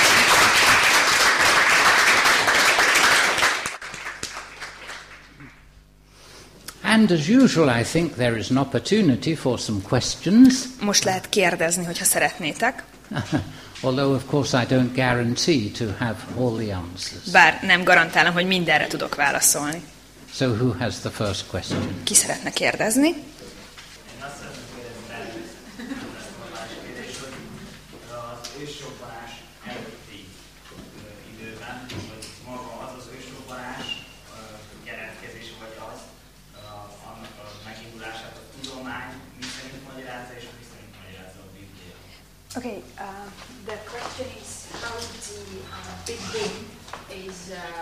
And as usual, I think there is an opportunity for some questions, Most lehet kérdezni, hogyha szeretnétek. although of course I don't guarantee to have all the answers. Bár nem garantálom, hogy mindenre tudok válaszolni. So who has the first question? Ki szeretne kérdezni? Én azt szeretném kérdezni, ezt a másik kérdés, hogy az ősrobbanás előtti időben, hogy maga az az ősrobbanás keletkezése, vagy az, annak a megindulását a tudomány mi szerint magyarázza, és mi szerint magyarázza a Biblia. Okay, the question is how the Big Bang is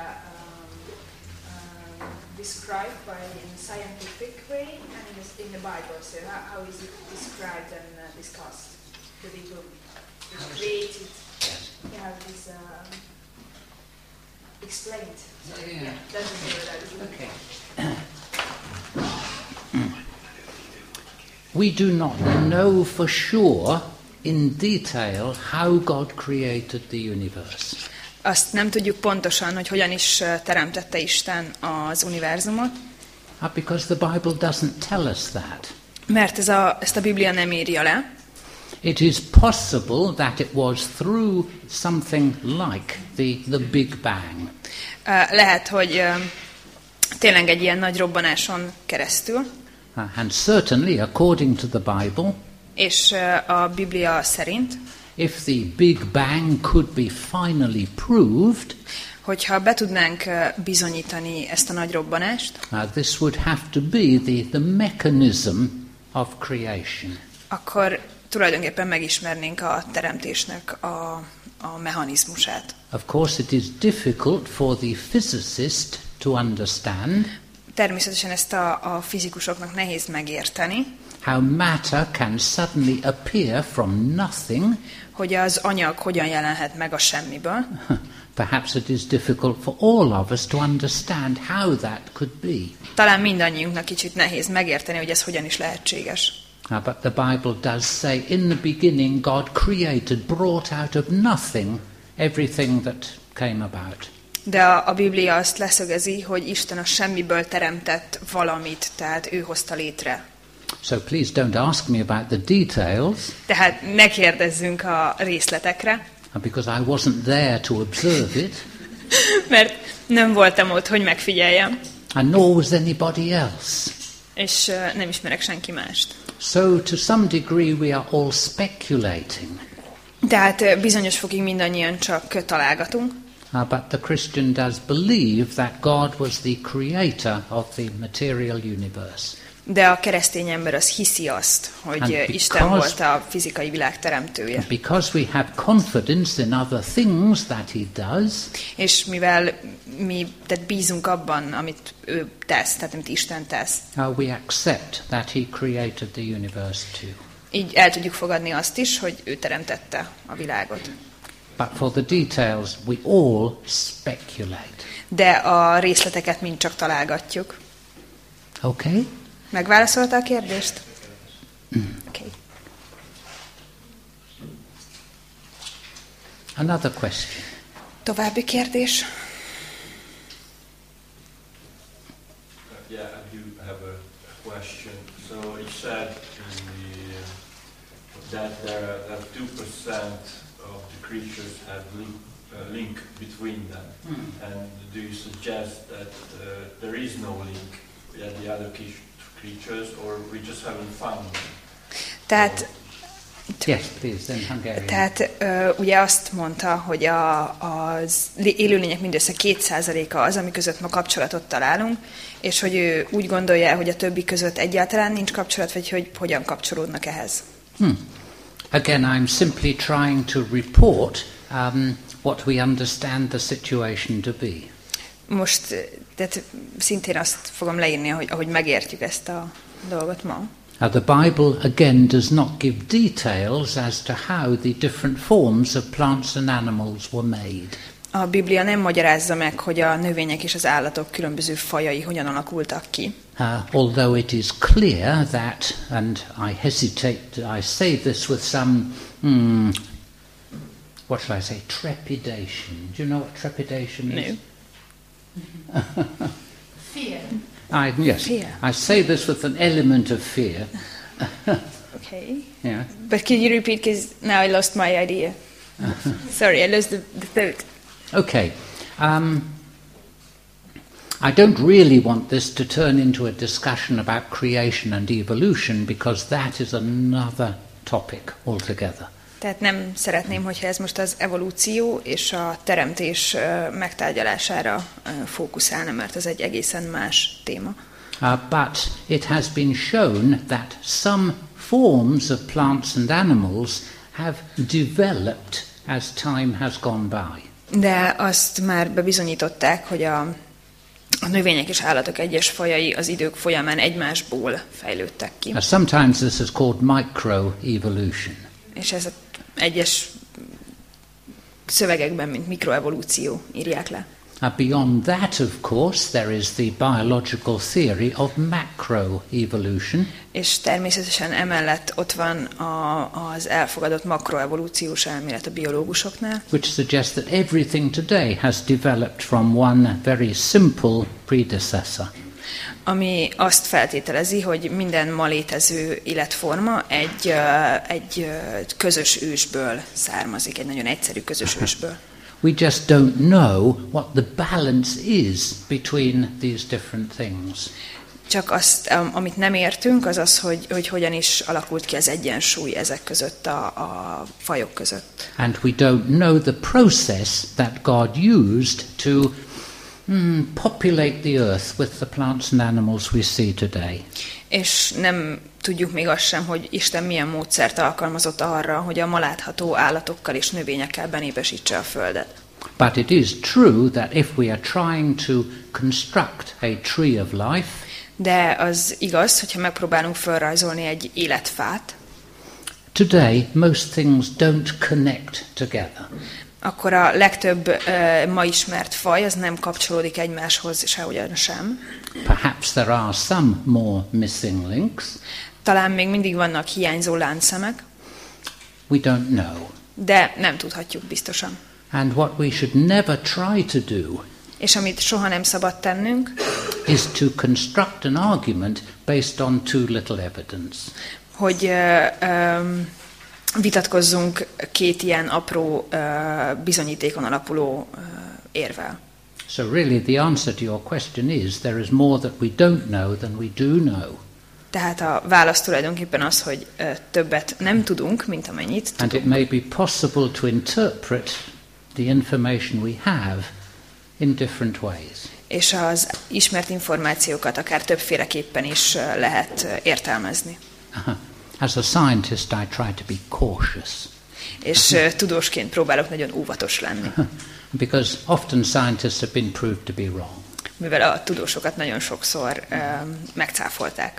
described in a scientific way and in the Bible. So how is it described and discussed? The Big Bang is created. How it is explained. So, Yeah. that's the way that is. Okay. We do not know for sure in detail how God created the universe. Azt nem tudjuk pontosan, hogy hogyan is teremtette Isten az univerzumot, Because the Bible doesn't tell us that. mert ezt a Biblia nem írja le. It is possible that it was through something like the Big Bang. Lehet, hogy tényleg egy ilyen nagy robbanáson keresztül, And certainly, according to the Bible, és a Biblia szerint, if the Big Bang could be finally proved, hogyha be tudnánk bizonyítani ezt a nagy robbanást, this would have to be the mechanism of creation. akkor tulajdonképpen megismernénk a teremtésnek a mechanizmusát. Of course, it is difficult for the physicist to understand Természetesen ezt a fizikusoknak nehéz megérteni, how matter can suddenly appear from nothing. hogy az anyag hogyan jelenhet meg a semmiből. Perhaps it is difficult for all of us to understand how that could be. Talán mindannyiunknak kicsit nehéz megérteni, hogy ez hogyan is lehetséges. But the Bible does say, in the beginning God created, brought out of nothing everything that came about. De a Biblia azt leszögezi, hogy Isten a semmiből teremtett valamit, tehát ő hozta létre. So please don't ask me about the details, Tehát ne kérdezzünk a részletekre, because I wasn't there to observe it, mert nem voltam ott, hogy megfigyeljem, and nor was anybody else. és nem ismerek senki mást. So to some degree we are all speculating. Tehát bizonyos fokig mindannyian csak találgatunk, But the Christian does believe that God was the creator of the material universe. de a keresztény ember az hiszi azt, hogy And Isten because- volt a fizikai világ teremtője. Because we have confidence in other things that he does, És mivel mi tehát bízunk abban, amit ő tesz, tehát amit Isten tesz, we accept that he created the universe too. így el tudjuk fogadni azt is, hogy ő teremtette a világot. But for the details, we all speculate. De a részleteket mind csak találgatjuk. Okay? Megválaszolta a kérdést? Okay. Another question. További kérdés? Yeah, I do have a question. So you said that there are 2% of the creatures have link between them. And do you suggest that there is no link with the other creatures, or we just haven't found them? Tehát Yes, please, then Hungarian. Tehát ugye azt mondta, hogy az élőlények mindössze 2%-a az, ami között ma kapcsolatot találunk, és hogy ő úgy gondolja, hogy a többi között egyáltalán nincs kapcsolat, vagy hogy hogyan kapcsolódnak ehhez. Again, I'm simply trying to report what we understand the situation to be. Most tehát szintén azt fogom leírni, ahogy megértjük ezt a dolgot ma. The Bible, again, does not give details as to how the different forms of plants and animals were made. A Biblia nem magyarázza meg, hogy a növények és az állatok különböző fajai hogyan alakultak ki. Although it is clear that, and I say this with some, what shall I say, trepidation. Do you know what trepidation is? No. Fear. Yes, Fear. I say this with an element of fear. Okay. Yeah. But can you repeat, because now I lost my idea. Sorry, I lost the thought. Okay. I don't really want this to turn into a discussion about creation and evolution, because that is another topic altogether. Tehát nem szeretném, hogyha ez most az evolúció és a teremtés megtárgyalására fókuszálna, mert ez egy egészen más téma. But it has been shown that some forms of plants and animals have developed as time has gone by. De azt már bebizonyították, hogy a növények és állatok egyes fajai az idők folyamán egymásból fejlődtek ki. Sometimes this is called microevolution. És ez egyes szövegekben, mint mikroevolúció írják le. Beyond that, of course, there is the biological theory of macroevolution. És természetesen emellett ott van az elfogadott makroevolúciós elmélet a biológusoknál, Which suggests that everything today has developed from one very simple predecessor. ami azt feltételezi, hogy minden ma létező életforma egy közös ősből származik, egy nagyon egyszerű közös ősből. We just don't know what the balance is between these different things. Csak azt, amit nem értünk, az az, hogy hogyan is alakult ki az egyensúly ezek között, a fajok között. And we don't know the process that God used to populate the earth with the plants and animals we see today. És nem tudjuk még azt sem, hogy Isten milyen módszert alkalmazott arra, hogy a ma látható állatokkal és növényekkel benépesítse a földet. But it is true that if we are trying to construct a tree of life, de az igaz, hogyha megpróbálunk felrajzolni egy életfát, today most things don't connect together. akkor a legtöbb ma ismert faj az nem kapcsolódik egymáshoz sehogyan sem. Perhaps there are some more missing links. Talán még mindig vannak hiányzó láncszemek, We don't know. de nem tudhatjuk biztosan. And what we should never try to do És amit soha nem szabad tennünk, is to construct an argument based on too little evidence. hogy vitatkozzunk két ilyen apró bizonyítékon alapuló érvel. So really the answer to your question is there is more that we don't know than we do know. Tehát a válasz tulajdonképpen az, hogy többet nem tudunk, mint amennyit And it tudunk. may be possible to interpret the information we have in different ways. És az ismert információkat akár többféleképpen is lehet értelmezni. As a scientist, I try to be cautious. És tudósként próbálok nagyon óvatos lenni, Because often scientists have been proved to be wrong. mivel a tudósokat nagyon sokszor megcáfolták.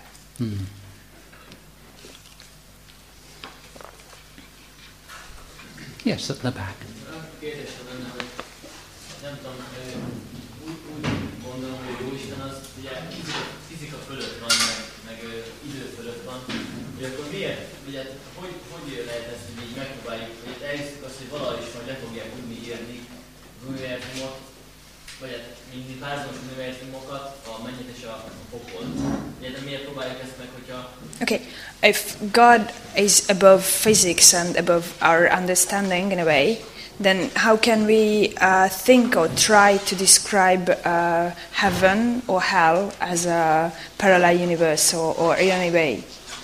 Yes, at the back. kérdésem lenne, hogy nem tudom, úgy gondolom, hogy Jóisten az ugye fizika fölött van, meg idő fölött van, hogy akkor miért, ugye, hogy lehet ezt, hogy így megpróbáljuk, hogy elhiszük azt, hogy valahogy is majd le fogják tudni írni az univerzumot, vagy hát mindig párhuzamos univerzumokat, a mennyet és a pokolt. Ugye, de miért próbáljuk ezt meg, hogyha... Okay, if God is above physics and above our understanding in a way, then how can we think or try to describe heaven or hell as a parallel universe or in any way?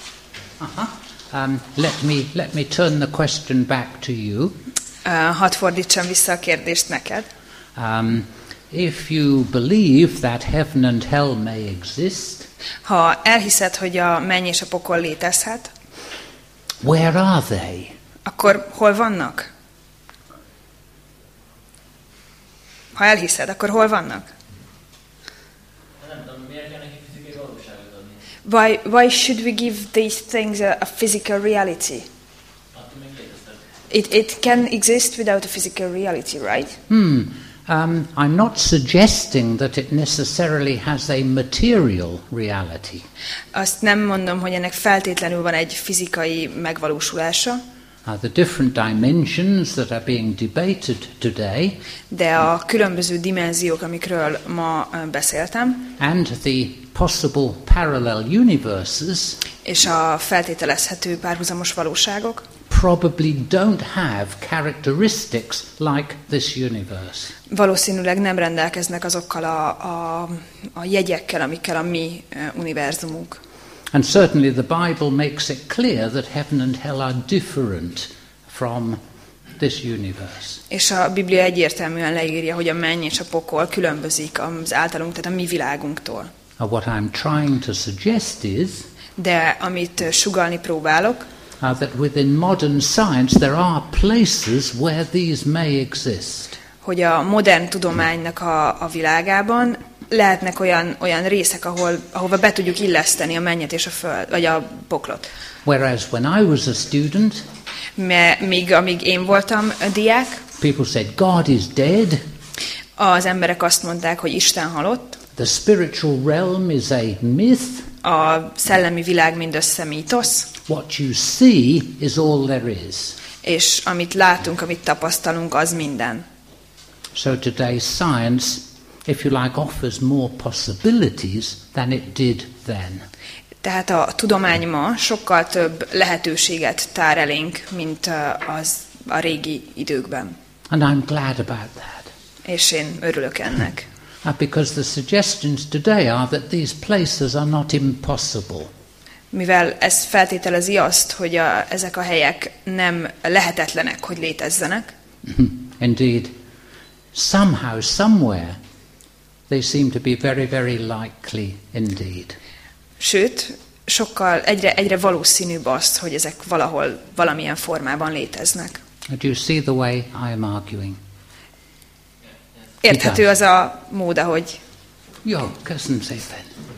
Let me turn the question back to you. Hadd fordítsam vissza a kérdést neked. If you believe that heaven and hell may exist, ha elhiszed, hogy a menny és a pokol létezhet, where are they? Akkor hol vannak? Ha elhiszed, akkor hol vannak? Nem tudom, miért kell neki fizikai valóságot adni? Why should we give these things a physical reality? Attól még létezhet. It can exist without a physical reality, right? I'm not suggesting that it necessarily has a material reality. Azt nem mondom, hogy ennek feltétlenül van egy fizikai megvalósulása. The different dimensions that are being debated today, de a különböző dimenziók, amikről ma beszéltem, and the possible parallel universes, és a feltételezhető párhuzamos valóságok, probably don't have characteristics like this universe. Valószínűleg nem rendelkeznek azokkal a jegyekkel, amikkel a mi univerzumunk. And certainly the Bible makes it clear that heaven and hell are different from this universe. És a Biblia egyértelműen leírja, hogy a menny és a pokol különbözik az általunk, tehát a mi világunktól. What I'm trying to suggest is, de amit sugallni próbálok, that within modern science there are places where these may exist. Hogy a modern tudománynak a világában lehetnek olyan részek, ahova be tudjuk illeszteni a mennyet és a föld, vagy a poklot. Whereas when I was a student, amíg én voltam a diák, people said God is dead. Az emberek azt mondták, hogy Isten halott. The spiritual realm is a myth. A szellemi világ mindössze mítosz. What you see is all there is. És amit látunk, amit tapasztalunk, az minden. So today's science, if you like, offers more possibilities than it did then. Tehát a tudomány ma sokkal több lehetőséget tár elénk, mint az a régi időkben. And I'm glad about that. És én örülök ennek. Because the suggestions today are that these places are not impossible. Mivel ez feltételezi azt, hogy ezek a helyek nem lehetetlenek, hogy létezzenek. Indeed, somehow, somewhere, they seem to be very, very likely indeed. Sőt, sokkal egyre valószínűbb azt, hogy ezek valahol, valamilyen formában léteznek. Do you see the way I am arguing? Érthető az a mód, ahogy... Jó, köszönöm szépen.